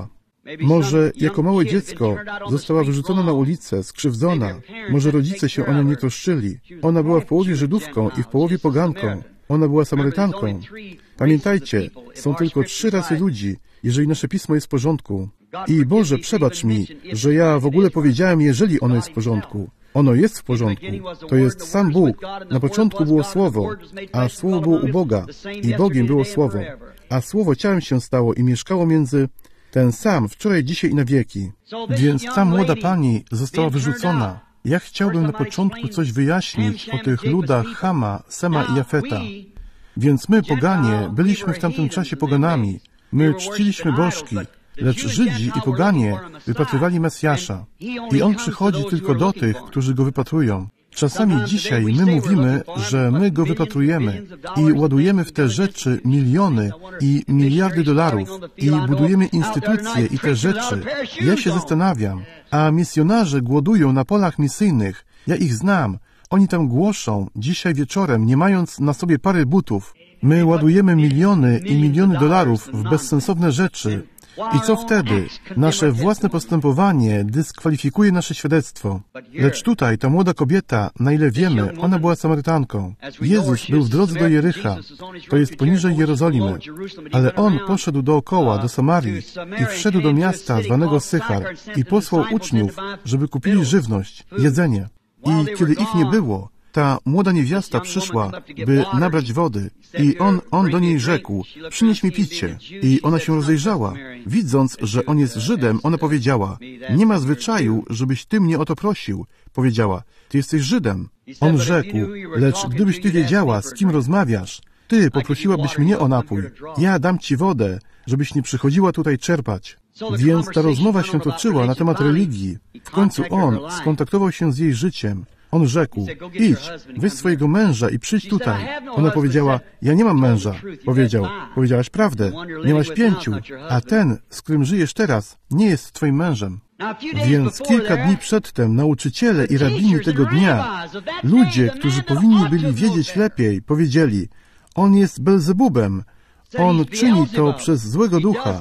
Może jako małe dziecko została wyrzucona na ulicę, skrzywdzona. Może rodzice się o nią nie troszczyli. Ona była w połowie Żydówką i w połowie poganką. Ona była Samarytanką. Pamiętajcie, są tylko 3 rasy ludzi, jeżeli nasze pismo jest w porządku. I Boże, przebacz mi, że ja w ogóle powiedziałem, jeżeli ono jest w porządku. Ono jest w porządku. To jest sam Bóg. Na początku było Słowo, a Słowo było u Boga i Bogiem było Słowo. A Słowo ciałem się stało i mieszkało między ten sam wczoraj, dzisiaj i na wieki. Więc ta młoda pani została wyrzucona. Ja chciałbym na początku coś wyjaśnić o tych ludach Chama, Sema i Jafeta. Więc my, poganie, byliśmy w tamtym czasie poganami. My czciliśmy bożki, lecz Żydzi i poganie wypatrywali Mesjasza. I On przychodzi tylko do tych, którzy Go wypatrują. Czasami dzisiaj my mówimy, że my Go wypatrujemy i ładujemy w te rzeczy miliony i miliardy dolarów i budujemy instytucje i te rzeczy. Ja się zastanawiam, a misjonarze głodują na polach misyjnych. Ja ich znam. Oni tam głoszą dzisiaj wieczorem, nie mając na sobie pary butów. My ładujemy miliony i miliony dolarów w bezsensowne rzeczy. I co wtedy? Nasze własne postępowanie dyskwalifikuje nasze świadectwo. Lecz tutaj ta młoda kobieta, na ile wiemy, ona była Samarytanką. Jezus był w drodze do Jericha, to jest poniżej Jerozolimy, ale On poszedł dookoła, do Samarii i wszedł do miasta zwanego Sychar i posłał uczniów, żeby kupili żywność, jedzenie. I kiedy ich nie było, ta młoda niewiasta przyszła, by nabrać wody i on do niej rzekł, przynieś mi picie. I ona się rozejrzała. Widząc, że on jest Żydem, ona powiedziała, nie ma zwyczaju, żebyś ty mnie o to prosił. Powiedziała, ty jesteś Żydem. On rzekł, lecz gdybyś ty wiedziała, z kim rozmawiasz, ty poprosiłabyś mnie o napój. Ja dam ci wodę, żebyś nie przychodziła tutaj czerpać. Więc ta rozmowa się toczyła na temat religii. W końcu on skontaktował się z jej życiem. On rzekł, idź, weź swojego męża i przyjdź tutaj. Ona powiedziała, ja nie mam męża. Powiedziałaś prawdę, nie masz 5, a ten, z którym żyjesz teraz, nie jest twoim mężem. Więc kilka dni przedtem nauczyciele i rabini tego dnia, ludzie, którzy powinni byli wiedzieć lepiej, powiedzieli, on jest Belzebubem, on czyni to przez złego ducha.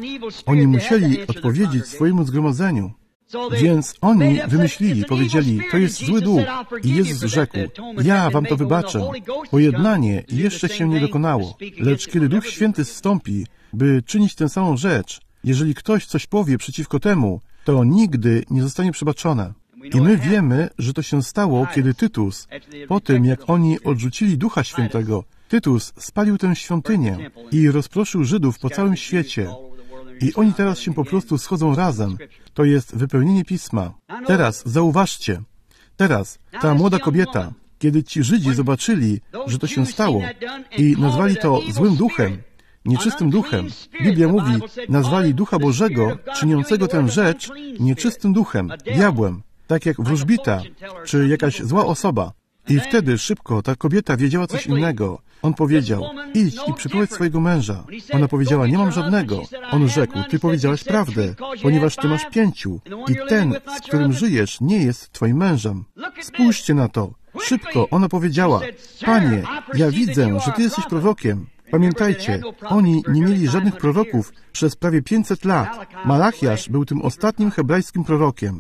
Oni musieli odpowiedzieć swojemu zgromadzeniu. Więc oni wymyślili, powiedzieli, to jest zły duch. I Jezus rzekł, ja wam to wybaczę. Pojednanie jeszcze się nie dokonało. Lecz kiedy Duch Święty zstąpi, by czynić tę samą rzecz, jeżeli ktoś coś powie przeciwko temu, to nigdy nie zostanie przebaczone. I my wiemy, że to się stało, kiedy Tytus, po tym jak oni odrzucili Ducha Świętego, Tytus spalił tę świątynię i rozproszył Żydów po całym świecie. I oni teraz się po prostu schodzą razem. To jest wypełnienie Pisma. Teraz zauważcie. Teraz ta młoda kobieta, kiedy ci Żydzi zobaczyli, że to się stało i nazwali to złym duchem, nieczystym duchem. Biblia mówi, nazwali Ducha Bożego, czyniącego tę rzecz, nieczystym duchem, diabłem, tak jak wróżbita, czy jakaś zła osoba. I wtedy szybko ta kobieta wiedziała coś innego. On powiedział, idź i przyprowadź swojego męża. Ona powiedziała, nie mam żadnego. On rzekł, ty powiedziałaś prawdę, ponieważ ty masz 5 i ten, z którym żyjesz, nie jest twoim mężem. Spójrzcie na to. Szybko ona powiedziała, Panie, ja widzę, że ty jesteś prorokiem. Pamiętajcie, oni nie mieli żadnych proroków przez prawie 500 lat. Malachiasz był tym ostatnim hebrajskim prorokiem.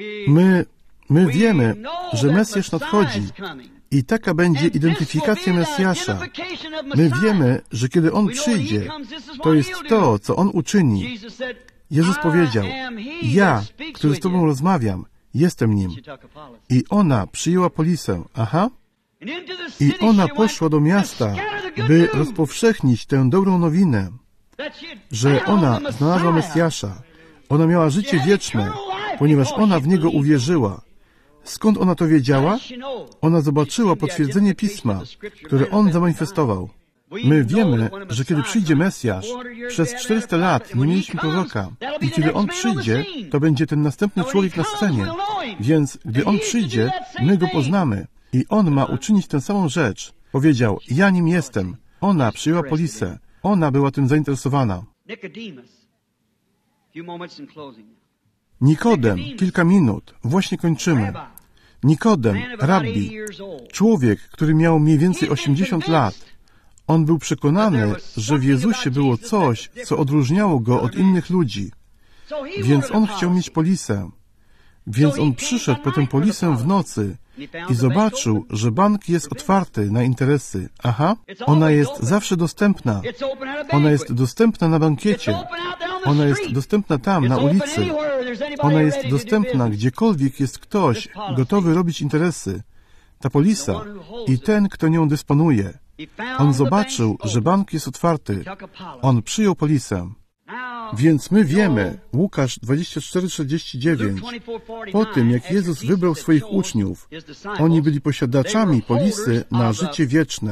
My wiemy, że Mesjasz nadchodzi i taka będzie identyfikacja Mesjasza. My wiemy, że kiedy On przyjdzie, to jest to, co On uczyni. Jezus powiedział, ja, który z Tobą rozmawiam, jestem Nim. I ona przyjęła Polisę. I ona poszła do miasta, by rozpowszechnić tę dobrą nowinę, że ona znalazła Mesjasza. Ona miała życie wieczne, ponieważ ona w Niego uwierzyła. Skąd ona to wiedziała? Ona zobaczyła potwierdzenie Pisma, które On zamanifestował. My wiemy, że kiedy przyjdzie Mesjasz, przez 400 lat nie mieliśmy proroka i kiedy On przyjdzie, to będzie ten następny człowiek na scenie. Więc gdy On przyjdzie, my Go poznamy i On ma uczynić tę samą rzecz. Powiedział, ja Nim jestem. Ona przyjęła Polisę. Ona była tym zainteresowana. Nikodem, kilka minut, właśnie kończymy. Nikodem, rabbi, człowiek, który miał mniej więcej 80 lat. On był przekonany, że w Jezusie było coś, co odróżniało Go od innych ludzi. Więc on chciał mieć polisę. Więc on przyszedł po tę polisę w nocy i zobaczył, że bank jest otwarty na interesy. Aha, ona jest zawsze dostępna. Ona jest dostępna na bankiecie. Ona jest dostępna tam, na ulicy. Ona jest dostępna gdziekolwiek jest ktoś gotowy robić interesy. Ta polisa i ten, kto nią dysponuje. On zobaczył, że bank jest otwarty. On przyjął polisę. Więc my wiemy, Łukasz 24:49, po tym jak Jezus wybrał swoich uczniów, oni byli posiadaczami polisy na życie wieczne.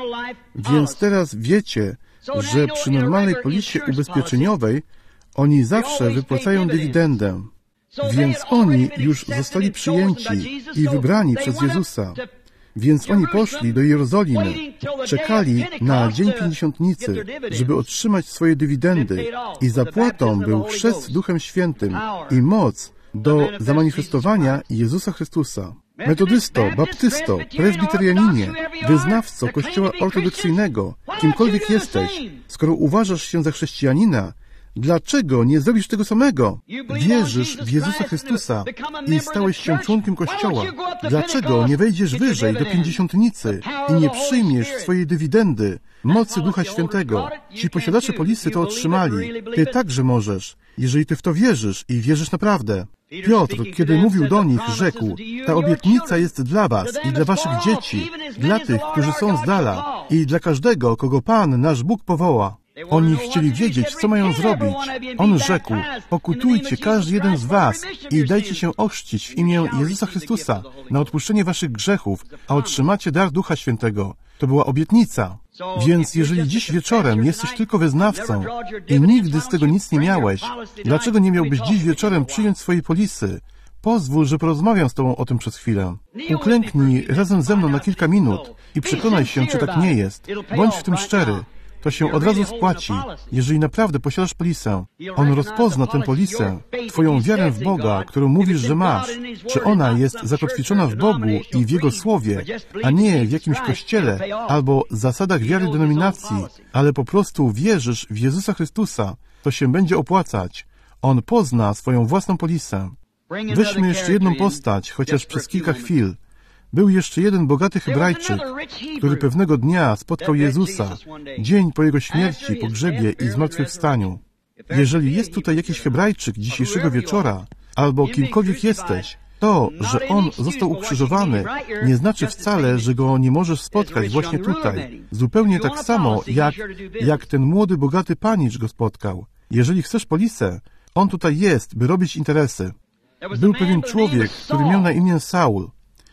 Więc teraz wiecie, że przy normalnej polisie ubezpieczeniowej oni zawsze wypłacają dywidendę. Więc oni już zostali przyjęci i wybrani przez Jezusa. Więc oni poszli do Jerozolimy, czekali na Dzień Pięćdziesiątnicy, żeby otrzymać swoje dywidendy i zapłatą był chrzest Duchem Świętym i moc do zamanifestowania Jezusa Chrystusa. Metodysto, baptysto, prezbiterianinie, wyznawco Kościoła ortodoksyjnego, kimkolwiek jesteś, skoro uważasz się za chrześcijanina, dlaczego nie zrobisz tego samego? Wierzysz w Jezusa Chrystusa i stałeś się członkiem Kościoła. Dlaczego nie wejdziesz wyżej do Pięćdziesiątnicy i nie przyjmiesz swojej dywidendy, mocy Ducha Świętego? Ci posiadacze polisy to otrzymali. Ty także możesz, jeżeli ty w to wierzysz i wierzysz naprawdę. Piotr, kiedy mówił do nich, rzekł, ta obietnica jest dla was i dla waszych dzieci, dla tych, którzy są z dala i dla każdego, kogo Pan, nasz Bóg powoła. Oni chcieli wiedzieć, co mają zrobić. On rzekł, pokutujcie każdy jeden z was i dajcie się ochrzcić w imię Jezusa Chrystusa na odpuszczenie waszych grzechów, a otrzymacie dar Ducha Świętego. To była obietnica. Więc jeżeli dziś wieczorem jesteś tylko wyznawcą i nigdy z tego nic nie miałeś, dlaczego nie miałbyś dziś wieczorem przyjąć swojej polisy? Pozwól, że porozmawiam z tobą o tym przez chwilę. Uklęknij razem ze mną na kilka minut i przekonaj się, czy tak nie jest. Bądź w tym szczery. To się od razu spłaci, jeżeli naprawdę posiadasz polisę. On rozpozna tę polisę, twoją wiarę w Boga, którą mówisz, że masz. Czy ona jest zakotwiczona w Bogu i w Jego Słowie, a nie w jakimś kościele albo zasadach wiary denominacji, ale po prostu wierzysz w Jezusa Chrystusa, to się będzie opłacać. On pozna swoją własną polisę. Weźmy jeszcze jedną postać, chociaż przez kilka chwil. Był jeszcze jeden bogaty Hebrajczyk, który pewnego dnia spotkał Jezusa, dzień po Jego śmierci, pogrzebie i zmartwychwstaniu. Jeżeli jest tutaj jakiś Hebrajczyk dzisiejszego wieczora, albo kimkolwiek jesteś, to, że on został ukrzyżowany, nie znaczy wcale, że go nie możesz spotkać właśnie tutaj. Zupełnie tak samo, jak ten młody, bogaty panicz go spotkał. Jeżeli chcesz polisę, on tutaj jest, by robić interesy. Był pewien człowiek, który miał na imię Saul.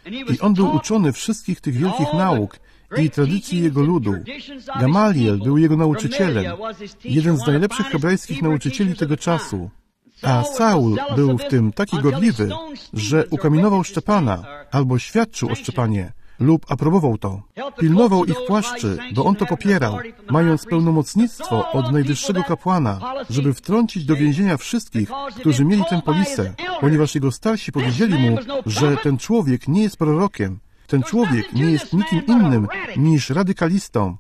I on był uczony wszystkich tych wielkich nauk i tradycji jego ludu. Gamaliel był jego nauczycielem, jeden z najlepszych hebrajskich nauczycieli tego czasu. A Saul był w tym taki gorliwy, że ukamienował Szczepana, albo świadczył o Szczepanie, lub aprobował to. Pilnował ich płaszczy, bo on to popierał, mając pełnomocnictwo od najwyższego kapłana, żeby wtrącić do więzienia wszystkich, którzy mieli tę polisę, ponieważ jego starsi powiedzieli mu, że ten człowiek nie jest prorokiem, ten człowiek nie jest nikim innym niż radykalistą.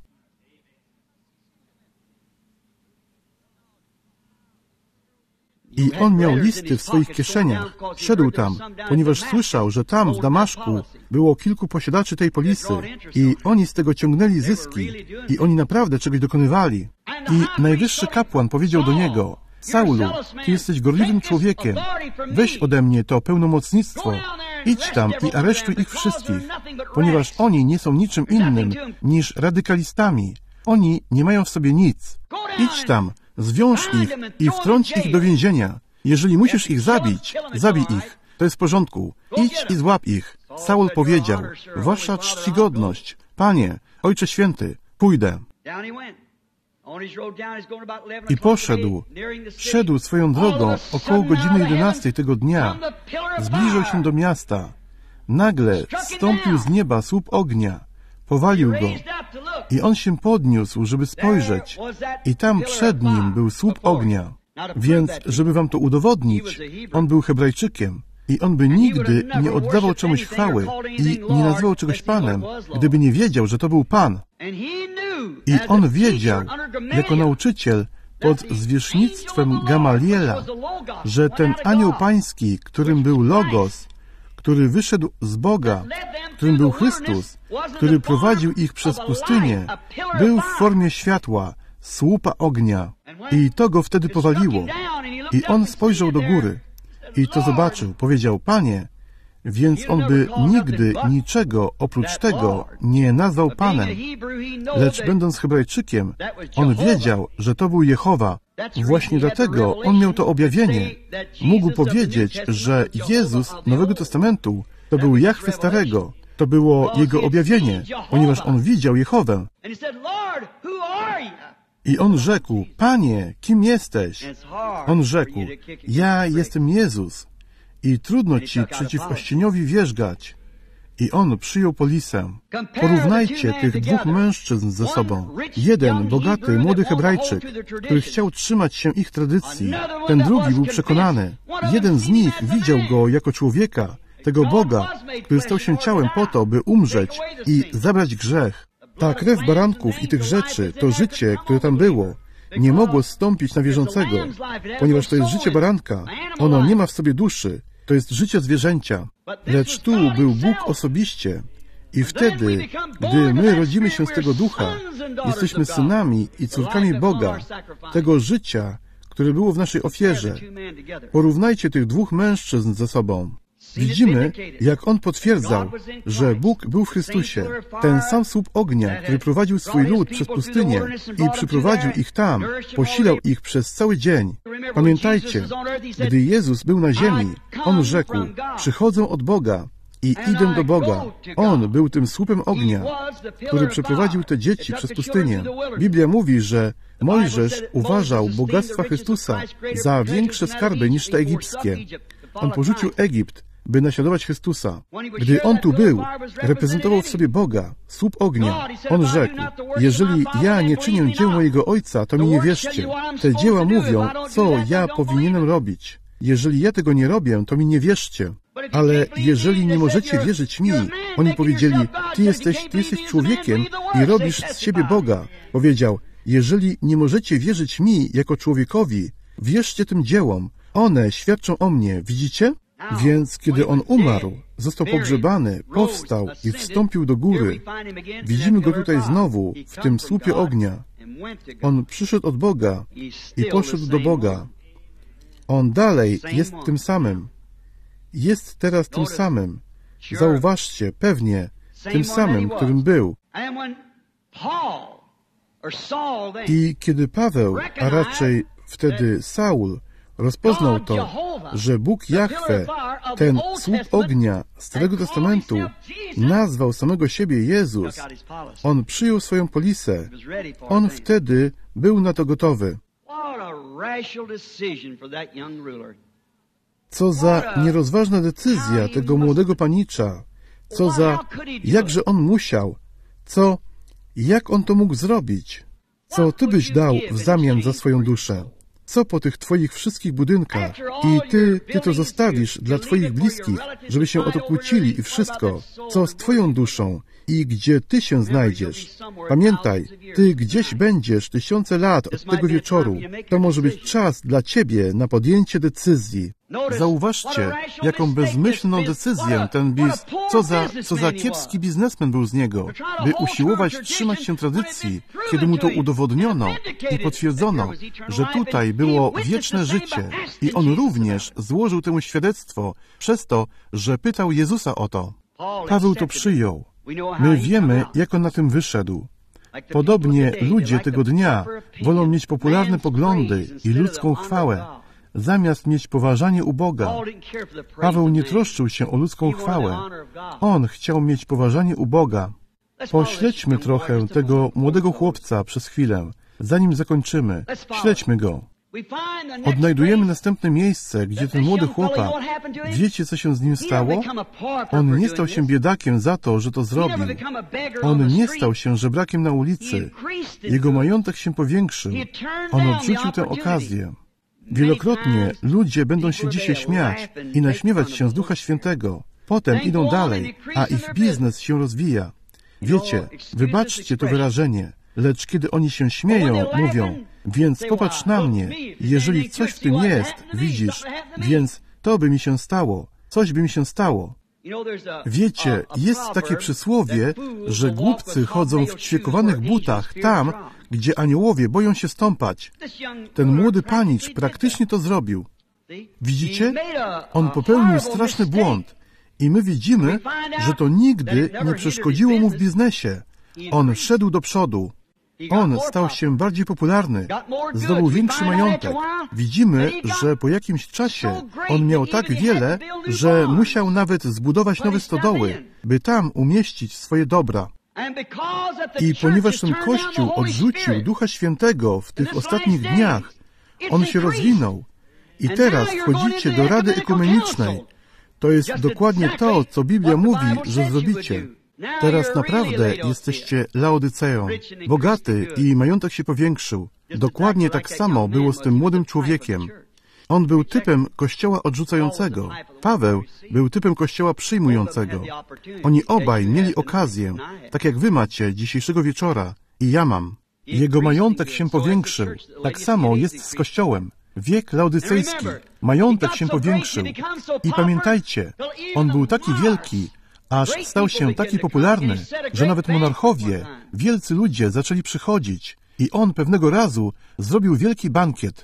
I on miał listy w swoich kieszeniach. Szedł tam, ponieważ słyszał, że tam, w Damaszku, było kilku posiadaczy tej polisy i oni z tego ciągnęli zyski i oni naprawdę czegoś dokonywali. I najwyższy kapłan powiedział do niego, Saulu, ty jesteś gorliwym człowiekiem, weź ode mnie to pełnomocnictwo, idź tam i aresztuj ich wszystkich, ponieważ oni nie są niczym innym niż radykalistami. Oni nie mają w sobie nic. Idź tam, zwiąż ich i wtrąć ich do więzienia. Jeżeli musisz ich zabić, zabij ich. To jest w porządku. Idź i złap ich. Saul powiedział, wasza czcigodność. Panie, Ojcze Święty, pójdę. I poszedł. Szedł swoją drogą około godziny 11 tego dnia. Zbliżył się do miasta. Nagle zstąpił z nieba słup ognia. Powalił go. I on się podniósł, żeby spojrzeć. I tam przed nim był słup ognia. Więc, żeby wam to udowodnić, on był Hebrajczykiem. I on by nigdy nie oddawał czemuś chwały i nie nazywał czegoś Panem, gdyby nie wiedział, że to był Pan. I on wiedział, jako nauczyciel, pod zwierzchnictwem Gamaliela, że ten anioł pański, którym był Logos, który wyszedł z Boga, którym był Chrystus, który prowadził ich przez pustynię, był w formie światła, słupa ognia. I to go wtedy powaliło. I on spojrzał do góry i to zobaczył. Powiedział: Panie, więc on by nigdy niczego oprócz tego nie nazwał Panem. Lecz będąc Hebrajczykiem, on wiedział, że to był Jehowa. Właśnie dlatego on miał to objawienie. Mógł powiedzieć, że Jezus Nowego Testamentu to był Jahwe Starego. To było jego objawienie, ponieważ on widział Jehowę. I on rzekł: Panie, kim jesteś? On rzekł: Ja jestem Jezus. I trudno ci przeciw ościeniowi wierzgać. I on przyjął polisę. Porównajcie tych dwóch mężczyzn ze sobą. Jeden, bogaty, młody Hebrajczyk, który chciał trzymać się ich tradycji. Ten drugi był przekonany. Jeden z nich widział go jako człowieka, tego Boga, który stał się ciałem po to, by umrzeć i zabrać grzech. Ta krew baranków i tych rzeczy, to życie, które tam było, nie mogło zstąpić na wierzącego, ponieważ to jest życie baranka. Ono nie ma w sobie duszy. To jest życie zwierzęcia. Lecz tu był Bóg osobiście. I wtedy, gdy my rodzimy się z tego ducha, jesteśmy synami i córkami Boga, tego życia, które było w naszej ofierze. Porównajcie tych dwóch mężczyzn ze sobą. Widzimy, jak on potwierdzał, że Bóg był w Chrystusie. Ten sam słup ognia, który prowadził swój lud przez pustynię i przyprowadził ich tam, posilał ich przez cały dzień. Pamiętajcie, gdy Jezus był na ziemi, on rzekł: przychodzę od Boga i idę do Boga. On był tym słupem ognia, który przeprowadził te dzieci przez pustynię. Biblia mówi, że Mojżesz uważał bogactwa Chrystusa za większe skarby niż te egipskie. On porzucił Egipt, by naśladować Chrystusa. Gdy on tu był, reprezentował w sobie Boga, słup ognia. On rzekł: jeżeli ja nie czynię dzieł mojego Ojca, to mi nie wierzcie. Te dzieła mówią, co ja powinienem robić. Jeżeli ja tego nie robię, to mi nie wierzcie. Ale jeżeli nie możecie wierzyć mi, oni powiedzieli: ty jesteś człowiekiem i robisz z siebie Boga. Powiedział: jeżeli nie możecie wierzyć mi jako człowiekowi, wierzcie tym dziełom. One świadczą o mnie, widzicie? Więc kiedy on umarł, został pogrzebany, powstał i wstąpił do góry. Widzimy go tutaj znowu, w tym słupie ognia. On przyszedł od Boga i poszedł do Boga. On dalej jest tym samym. Jest teraz tym samym. Zauważcie, pewnie, tym samym, którym był. I kiedy Paweł, a raczej wtedy Saul, rozpoznał to, że Bóg Jahwe, ten słup ognia Starego Testamentu, nazwał samego siebie Jezus, on przyjął swoją polisę. On wtedy był na to gotowy. Co za nierozważna decyzja tego młodego panicza. Co za... Jakże on musiał. Jak on to mógł zrobić? Co ty byś dał w zamian za swoją duszę? Co po tych twoich wszystkich budynkach? I ty to zostawisz dla twoich bliskich, żeby się o to kłócili i wszystko. Co z twoją duszą? I gdzie ty się znajdziesz? Pamiętaj, ty gdzieś będziesz tysiące lat od tego wieczoru. To może być czas dla ciebie na podjęcie decyzji. Zauważcie, jaką bezmyślną decyzję ten co za kiepski biznesmen był z niego, by usiłować trzymać się tradycji, kiedy mu to udowodniono i potwierdzono, że tutaj było wieczne życie i on również złożył temu świadectwo przez to, że pytał Jezusa o to. Paweł to przyjął. My wiemy, jak on na tym wyszedł. Podobnie ludzie tego dnia wolą mieć popularne poglądy i ludzką chwałę, zamiast mieć poważanie u Boga. Paweł nie troszczył się o ludzką chwałę. On chciał mieć poważanie u Boga. Pośledźmy trochę tego młodego chłopca przez chwilę, zanim zakończymy. Śledźmy go. Odnajdujemy następne miejsce, gdzie ten młody chłopak, wiecie, co się z nim stało? On nie stał się biedakiem za to, że to zrobił. On nie stał się żebrakiem na ulicy. Jego majątek się powiększył. On odrzucił tę okazję. Wielokrotnie ludzie będą się dzisiaj śmiać i naśmiewać się z Ducha Świętego. Potem idą dalej, a ich biznes się rozwija. Wiecie, wybaczcie to wyrażenie, lecz kiedy oni się śmieją, mówią: Więc popatrz na mnie. Jeżeli coś w tym jest, widzisz, więc to by mi się stało. Coś by mi się stało. Wiecie, jest takie przysłowie, że głupcy chodzą w ćwiekowanych butach tam, gdzie aniołowie boją się stąpać. Ten młody panicz praktycznie to zrobił. Widzicie? On popełnił straszny błąd. I my widzimy, że to nigdy nie przeszkodziło mu w biznesie. On szedł do przodu. On stał się bardziej popularny, zdobył większy majątek. Widzimy, że po jakimś czasie on miał tak wiele, że musiał nawet zbudować nowe stodoły, by tam umieścić swoje dobra. I ponieważ ten Kościół odrzucił Ducha Świętego w tych ostatnich dniach, on się rozwinął. I teraz wchodzicie do Rady Ekumenicznej. To jest dokładnie to, co Biblia mówi, że zrobicie. Teraz naprawdę jesteście Laodyceją. Bogaty i majątek się powiększył. Dokładnie tak samo było z tym młodym człowiekiem. On był typem Kościoła odrzucającego. Paweł był typem Kościoła przyjmującego. Oni obaj mieli okazję, tak jak wy macie dzisiejszego wieczora i ja mam. Jego majątek się powiększył. Tak samo jest z Kościołem. Wiek laodycejski. Majątek się powiększył. I pamiętajcie, on był taki wielki, aż stał się taki popularny, że nawet monarchowie, wielcy ludzie zaczęli przychodzić i on pewnego razu zrobił wielki bankiet.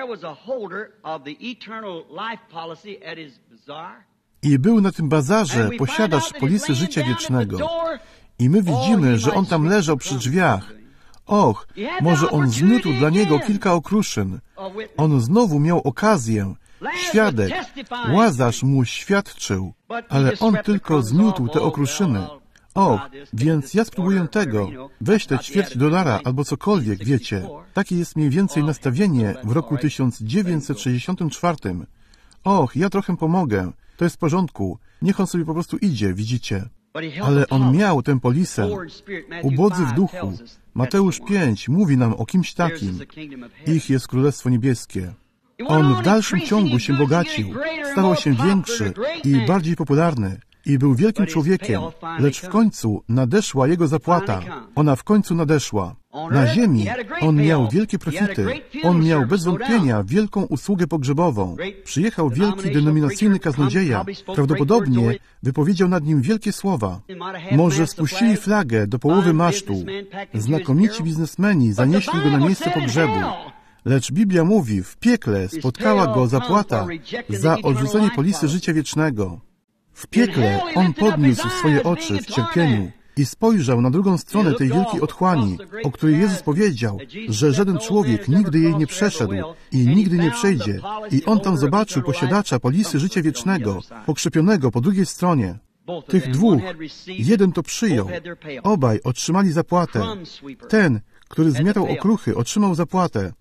I był na tym bazarze posiadacz polisy życia wiecznego. I my widzimy, że on tam leżał przy drzwiach. Och, może on zmiótł dla niego kilka okruszyn. On znowu miał okazję. Świadek, Łazarz mu świadczył, ale on tylko zmiótł te okruszyny. Och, więc ja spróbuję tego. Weź te $250 albo cokolwiek, wiecie. Takie jest mniej więcej nastawienie w roku 1964. Och, ja trochę pomogę. To jest w porządku. Niech on sobie po prostu idzie, widzicie. Ale on miał tę polisę. Ubodzy w duchu. Mateusz 5 mówi nam o kimś takim. Ich jest Królestwo Niebieskie. On w dalszym ciągu się bogacił, stawał się większy i bardziej popularny i był wielkim człowiekiem, lecz w końcu nadeszła jego zapłata. Ona w końcu nadeszła. Na ziemi on miał wielkie profity. On miał bez wątpienia wielką usługę pogrzebową. Przyjechał wielki denominacyjny kaznodzieja. Prawdopodobnie wypowiedział nad nim wielkie słowa. Może spuścili flagę do połowy masztu. Znakomici biznesmeni zanieśli go na miejsce pogrzebu. Lecz Biblia mówi, w piekle spotkała go zapłata za odrzucenie polisy życia wiecznego. W piekle on podniósł swoje oczy w cierpieniu i spojrzał na drugą stronę tej wielkiej otchłani, o której Jezus powiedział, że żaden człowiek nigdy jej nie przeszedł i nigdy nie przejdzie. I on tam zobaczył posiadacza polisy życia wiecznego, pokrzepionego po drugiej stronie. Tych dwóch, jeden to przyjął, obaj otrzymali zapłatę. Ten, który zmiatał okruchy, otrzymał zapłatę.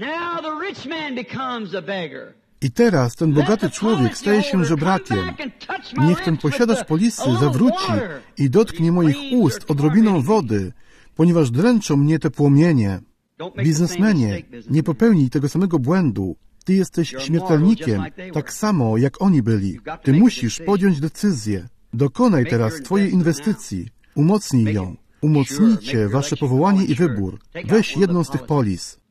I teraz ten bogaty człowiek staje się żebrakiem. Niech ten posiadacz polisy zawróci i dotknie moich ust odrobiną wody, ponieważ dręczą mnie te płomienie. Biznesmenie, nie popełnij tego samego błędu. Ty jesteś śmiertelnikiem, tak samo jak oni byli. Ty musisz podjąć decyzję. Dokonaj teraz twojej inwestycji. Umocnij ją. Umocnijcie wasze powołanie i wybór. Weź jedną z tych polis.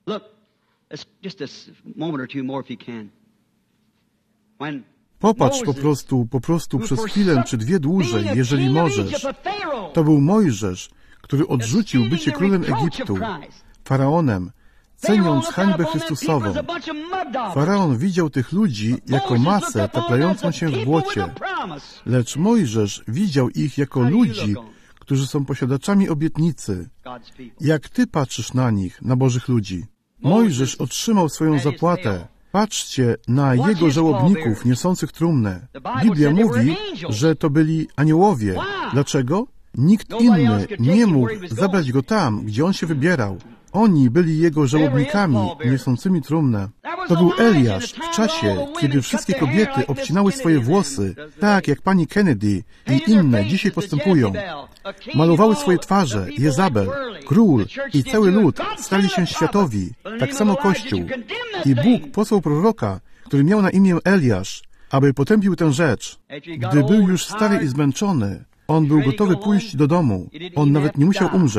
Popatrz po prostu przez chwilę czy dwie dłużej, jeżeli możesz. To był Mojżesz, który odrzucił bycie królem Egiptu, faraonem, ceniąc hańbę Chrystusową. Faraon widział tych ludzi jako masę taplającą się w błocie, lecz Mojżesz widział ich jako ludzi, którzy są posiadaczami obietnicy. Jak ty patrzysz na nich, na Bożych ludzi? Mojżesz otrzymał swoją zapłatę. Patrzcie na jego żałobników niosących trumnę. Biblia mówi, że to byli aniołowie. Dlaczego? Nikt inny nie mógł zabrać go tam, gdzie on się wybierał. Oni byli jego żałobnikami niosącymi trumnę. To był Eliasz w czasie, kiedy wszystkie kobiety obcinały swoje włosy, tak jak pani Kennedy i inne dzisiaj postępują. Malowały swoje twarze, Jezabel, król i cały lud stali się światowi, tak samo Kościół. I Bóg posłał proroka, który miał na imię Eliasz, aby potępił tę rzecz. Gdy był już stary i zmęczony, on był gotowy pójść do domu. On nawet nie musiał umrzeć.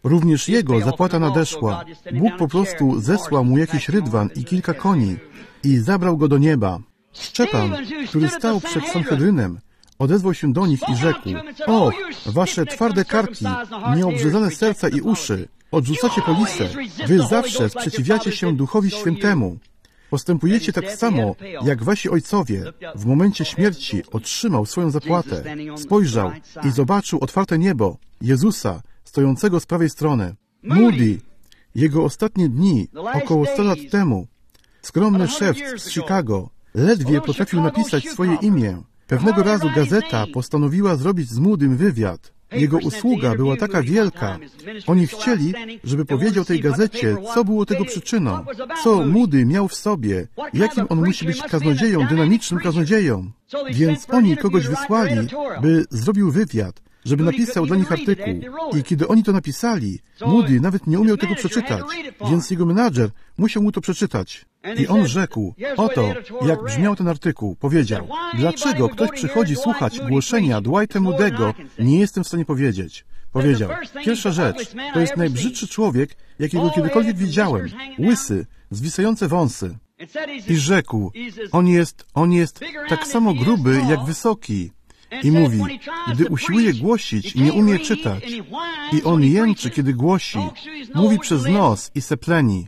Również jego zapłata nadeszła. Bóg po prostu zesłał mu jakiś rydwan i kilka koni i zabrał go do nieba. Szczepan, który stał przed Sanhedrynem, odezwał się do nich i rzekł: o, wasze twarde karki, nieobrzezane serca i uszy, odrzucacie polisę. Wy zawsze sprzeciwiacie się Duchowi Świętemu. Postępujecie tak samo, jak wasi ojcowie. W momencie śmierci otrzymał swoją zapłatę. Spojrzał i zobaczył otwarte niebo, Jezusa, stojącego z prawej strony. Moody, jego ostatnie dni, około 100 lat temu, skromny szewc z Chicago, ledwie potrafił napisać swoje imię. Pewnego razu gazeta postanowiła zrobić z Moodym wywiad. Jego usługa była taka wielka. Oni chcieli, żeby powiedział tej gazecie, co było tego przyczyną, co Moody miał w sobie, jakim on musi być kaznodzieją, dynamicznym kaznodzieją. Więc oni kogoś wysłali, by zrobił wywiad, żeby napisał dla nich artykuł. I kiedy oni to napisali, Moody nawet nie umiał tego przeczytać, więc jego menadżer musiał mu to przeczytać. I on rzekł, oto, jak brzmiał ten artykuł, powiedział: dlaczego ktoś przychodzi słuchać głoszenia Dwighta Moody'ego, nie jestem w stanie powiedzieć. Powiedział, pierwsza rzecz, to jest najbrzydszy człowiek, jakiego kiedykolwiek widziałem, łysy, zwisające wąsy. I rzekł, on jest tak samo gruby, jak wysoki. I mówi, gdy usiłuje głosić, nie umie czytać. I on jęczy, kiedy głosi, mówi przez nos i sepleni.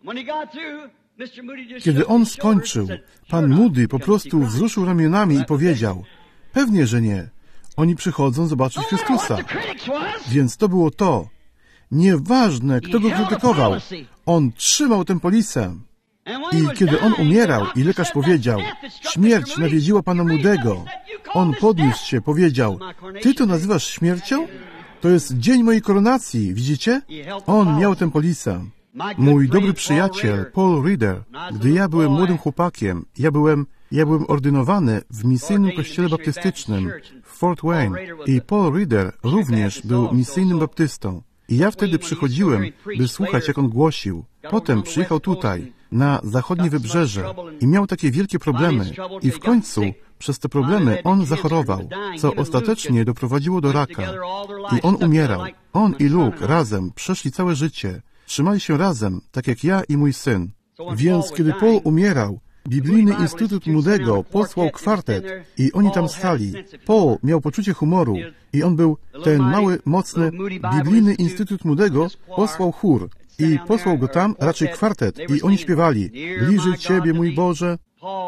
Kiedy on skończył, pan Moody po prostu wzruszył ramionami i powiedział, pewnie, że nie. Oni przychodzą zobaczyć Chrystusa. Więc to było to. Nieważne, kto go krytykował. On trzymał tę polisę. I kiedy on umierał i lekarz powiedział, śmierć nawiedziła pana Moody'ego, on podniósł się, powiedział, ty to nazywasz śmiercią? To jest dzień mojej koronacji, widzicie? On miał tę polisę. Mój dobry przyjaciel, Paul Reeder, gdy ja byłem młodym chłopakiem, ja byłem ordynowany w misyjnym kościele baptystycznym w Fort Wayne i Paul Reeder również był misyjnym baptystą. I ja wtedy przychodziłem, by słuchać, jak on głosił. Potem przyjechał tutaj, na zachodnie wybrzeże i miał takie wielkie problemy. I w końcu, przez te problemy, on zachorował, co ostatecznie doprowadziło do raka. I on umierał. On i Luke razem przeszli całe życie. Trzymali się razem, tak jak ja i mój syn. Więc kiedy Paul umierał, Biblijny Instytut Moody'ego posłał kwartet i oni tam stali. Paul miał poczucie humoru i on był, ten mały, mocny, Biblijny Instytut Moody'ego posłał chór i posłał go tam, raczej kwartet, i oni śpiewali Bliżej Ciebie, mój Boże.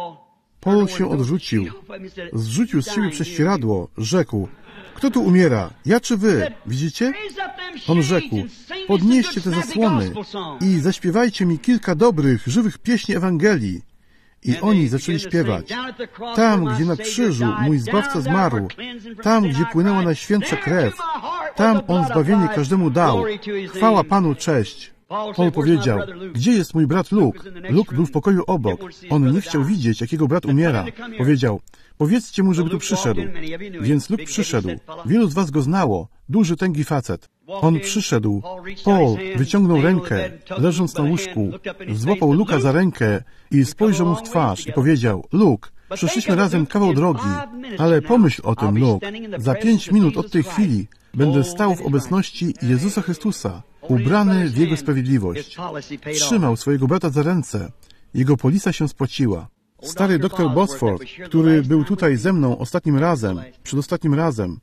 Paul się odrzucił, zrzucił z siebie prześcieradło, rzekł, kto tu umiera, ja czy wy? Widzicie? On rzekł, podnieście te zasłony i zaśpiewajcie mi kilka dobrych, żywych pieśni Ewangelii. I oni zaczęli śpiewać. Tam, gdzie na krzyżu mój Zbawca zmarł, tam, gdzie płynęła najświętsza krew, tam On zbawienie każdemu dał. Chwała Panu, cześć. Paul powiedział, gdzie jest mój brat Luke? Luke był w pokoju obok. On nie chciał widzieć, jak jego brat umiera. Powiedział, powiedzcie mu, żeby tu przyszedł. Więc Luke przyszedł. Wielu z was go znało. Duży, tęgi facet. On przyszedł. Paul wyciągnął rękę, leżąc na łóżku, złapał Luka za rękę i spojrzał mu w twarz i powiedział, Luke, przeszliśmy razem kawał drogi, ale pomyśl o tym, Luke. Za 5 minut od tej chwili będę stał w obecności Jezusa Chrystusa, ubrany w Jego sprawiedliwość. Trzymał swojego brata za ręce. Jego polisa się spłaciła. Stary doktor Bosford, który był tutaj ze mną przedostatnim razem,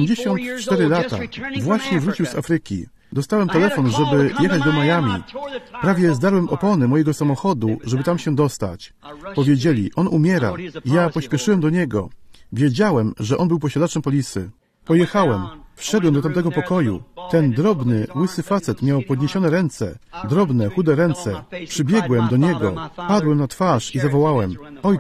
84 lata, właśnie wrócił z Afryki. Dostałem telefon, żeby jechać do Miami. Prawie zdarłem opony mojego samochodu, żeby tam się dostać. Powiedzieli, on umiera. Ja pośpieszyłem do niego. Wiedziałem, że on był posiadaczem polisy. Pojechałem. Wszedłem do tamtego pokoju. Ten drobny, łysy facet miał podniesione ręce, drobne, chude ręce. Przybiegłem do niego, padłem na twarz i zawołałem,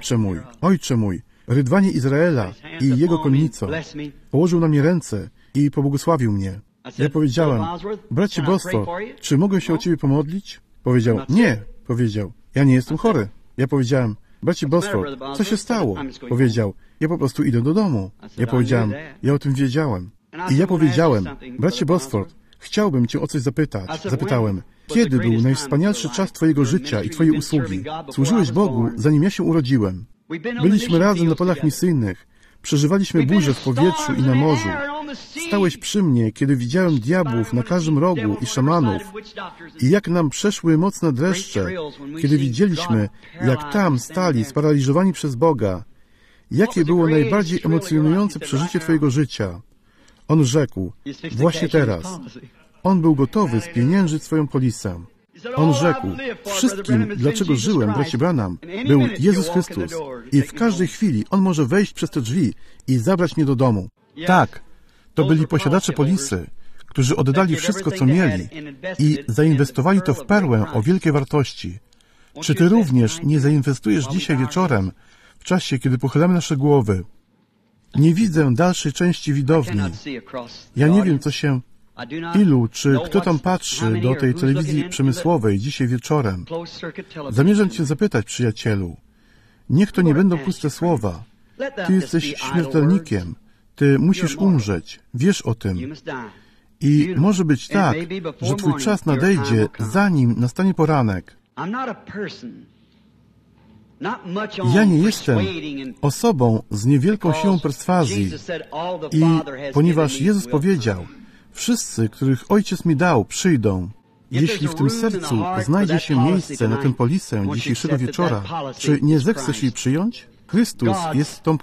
Ojcze mój, rydwanie Izraela i jego konnico. Położył na mnie ręce i pobłogosławił mnie. Ja powiedziałem, bracie Bosford, czy mogę się o ciebie pomodlić? Powiedział, nie. Powiedział, ja nie jestem chory. Ja powiedziałem, bracie Bosford, co się stało? Powiedział, ja po prostu idę do domu. Ja powiedziałem, ja o tym wiedziałem. I ja powiedziałem, bracie Bosford, chciałbym cię o coś zapytać. Zapytałem, kiedy był najwspanialszy czas twojego życia i twojej usługi? Służyłeś Bogu, zanim ja się urodziłem. Byliśmy razem na polach misyjnych. Przeżywaliśmy burze w powietrzu i na morzu. Stałeś przy mnie, kiedy widziałem diabłów na każdym rogu i szamanów i jak nam przeszły mocne dreszcze, kiedy widzieliśmy, jak tam stali sparaliżowani przez Boga. Jakie było najbardziej emocjonujące przeżycie Twojego życia? On rzekł, właśnie teraz. On był gotowy spieniężyć swoją polisę. On rzekł, wszystkim, dlaczego żyłem, bracie Branham, był Jezus Chrystus i w każdej chwili On może wejść przez te drzwi i zabrać mnie do domu. Tak, to byli posiadacze polisy, którzy oddali wszystko, co mieli i zainwestowali to w perłę o wielkiej wartości. Czy Ty również nie zainwestujesz dzisiaj wieczorem, w czasie, kiedy pochylamy nasze głowy? Nie widzę dalszej części widowni. Ja nie wiem, co się... Ilu, czy kto tam patrzy do tej telewizji przemysłowej dzisiaj wieczorem? Zamierzam Cię zapytać, przyjacielu. Niech to nie będą puste słowa. Ty jesteś śmiertelnikiem. Ty musisz umrzeć. Wiesz o tym. I może być tak, że Twój czas nadejdzie, zanim nastanie poranek. Ja nie jestem osobą z niewielką siłą perswazji i ponieważ Jezus powiedział, wszyscy, których Ojciec mi dał, przyjdą. Jeśli w tym sercu znajdzie się miejsce na tę polisę dzisiejszego wieczora, czy nie zechcesz jej przyjąć? Chrystus jest tą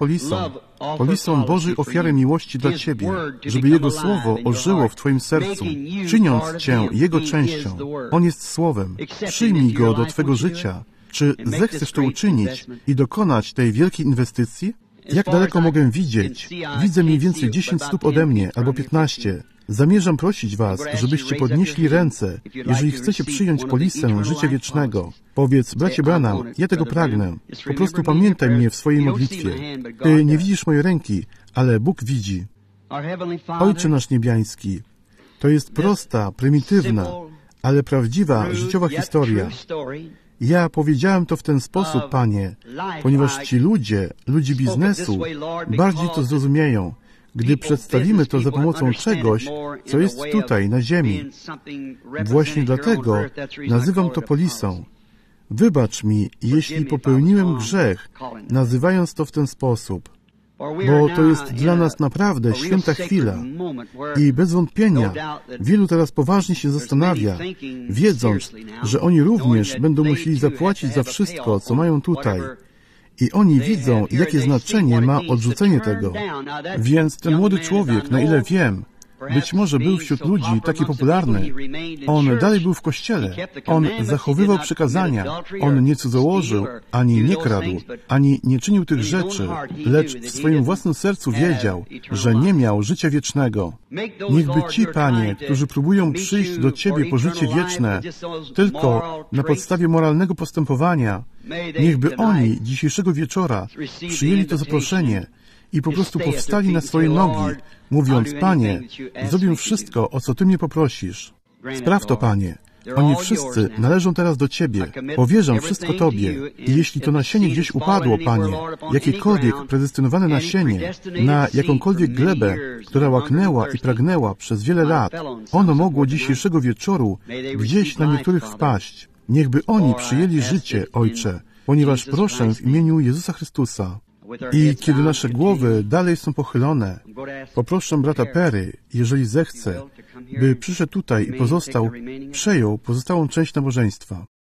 polisą Bożej ofiary miłości dla Ciebie, żeby Jego Słowo ożyło w Twoim sercu, czyniąc Cię Jego częścią. On jest Słowem. Przyjmij Go do Twego życia. Czy zechcesz to uczynić i dokonać tej wielkiej inwestycji? Jak daleko mogę widzieć? Widzę mniej więcej 10 stóp ode mnie, albo 15. Zamierzam prosić Was, żebyście podnieśli ręce, jeżeli chcecie przyjąć polisę życia wiecznego. Powiedz, bracie Branham, ja tego pragnę. Po prostu pamiętaj mnie w swojej modlitwie. Ty nie widzisz mojej ręki, ale Bóg widzi. Ojcze nasz niebiański, to jest prosta, prymitywna, ale prawdziwa, życiowa historia. Ja powiedziałem to w ten sposób, Panie, ponieważ ci ludzie biznesu, bardziej to zrozumieją, gdy przedstawimy to za pomocą czegoś, co jest tutaj, na ziemi. Właśnie dlatego nazywam to polisą. Wybacz mi, jeśli popełniłem grzech, nazywając to w ten sposób. Bo to jest dla nas naprawdę święta chwila. I bez wątpienia wielu teraz poważnie się zastanawia, wiedząc, że oni również będą musieli zapłacić za wszystko, co mają tutaj. I oni widzą, jakie znaczenie ma odrzucenie tego. Więc ten młody człowiek, na ile wiem, być może był wśród ludzi taki popularny. On dalej był w kościele. On zachowywał przykazania. On nie cudzołożył, ani nie kradł, ani nie czynił tych rzeczy, lecz w swoim własnym sercu wiedział, że nie miał życia wiecznego. Niechby ci, Panie, którzy próbują przyjść do Ciebie po życie wieczne tylko na podstawie moralnego postępowania, niechby oni dzisiejszego wieczora przyjęli to zaproszenie i po prostu powstali na swoje nogi, mówiąc, Panie, zrobię wszystko, o co Ty mnie poprosisz. Spraw to, Panie. Oni wszyscy należą teraz do Ciebie. Powierzam wszystko Tobie. I jeśli to nasienie gdzieś upadło, Panie, jakiekolwiek predestynowane nasienie, na jakąkolwiek glebę, która łaknęła i pragnęła przez wiele lat, ono mogło dzisiejszego wieczoru gdzieś na niektórych wpaść. Niechby oni przyjęli życie, Ojcze, ponieważ proszę w imieniu Jezusa Chrystusa. I kiedy nasze głowy dalej są pochylone, poproszę brata Perry, jeżeli zechce, by przyszedł tutaj i przejął pozostałą część nabożeństwa.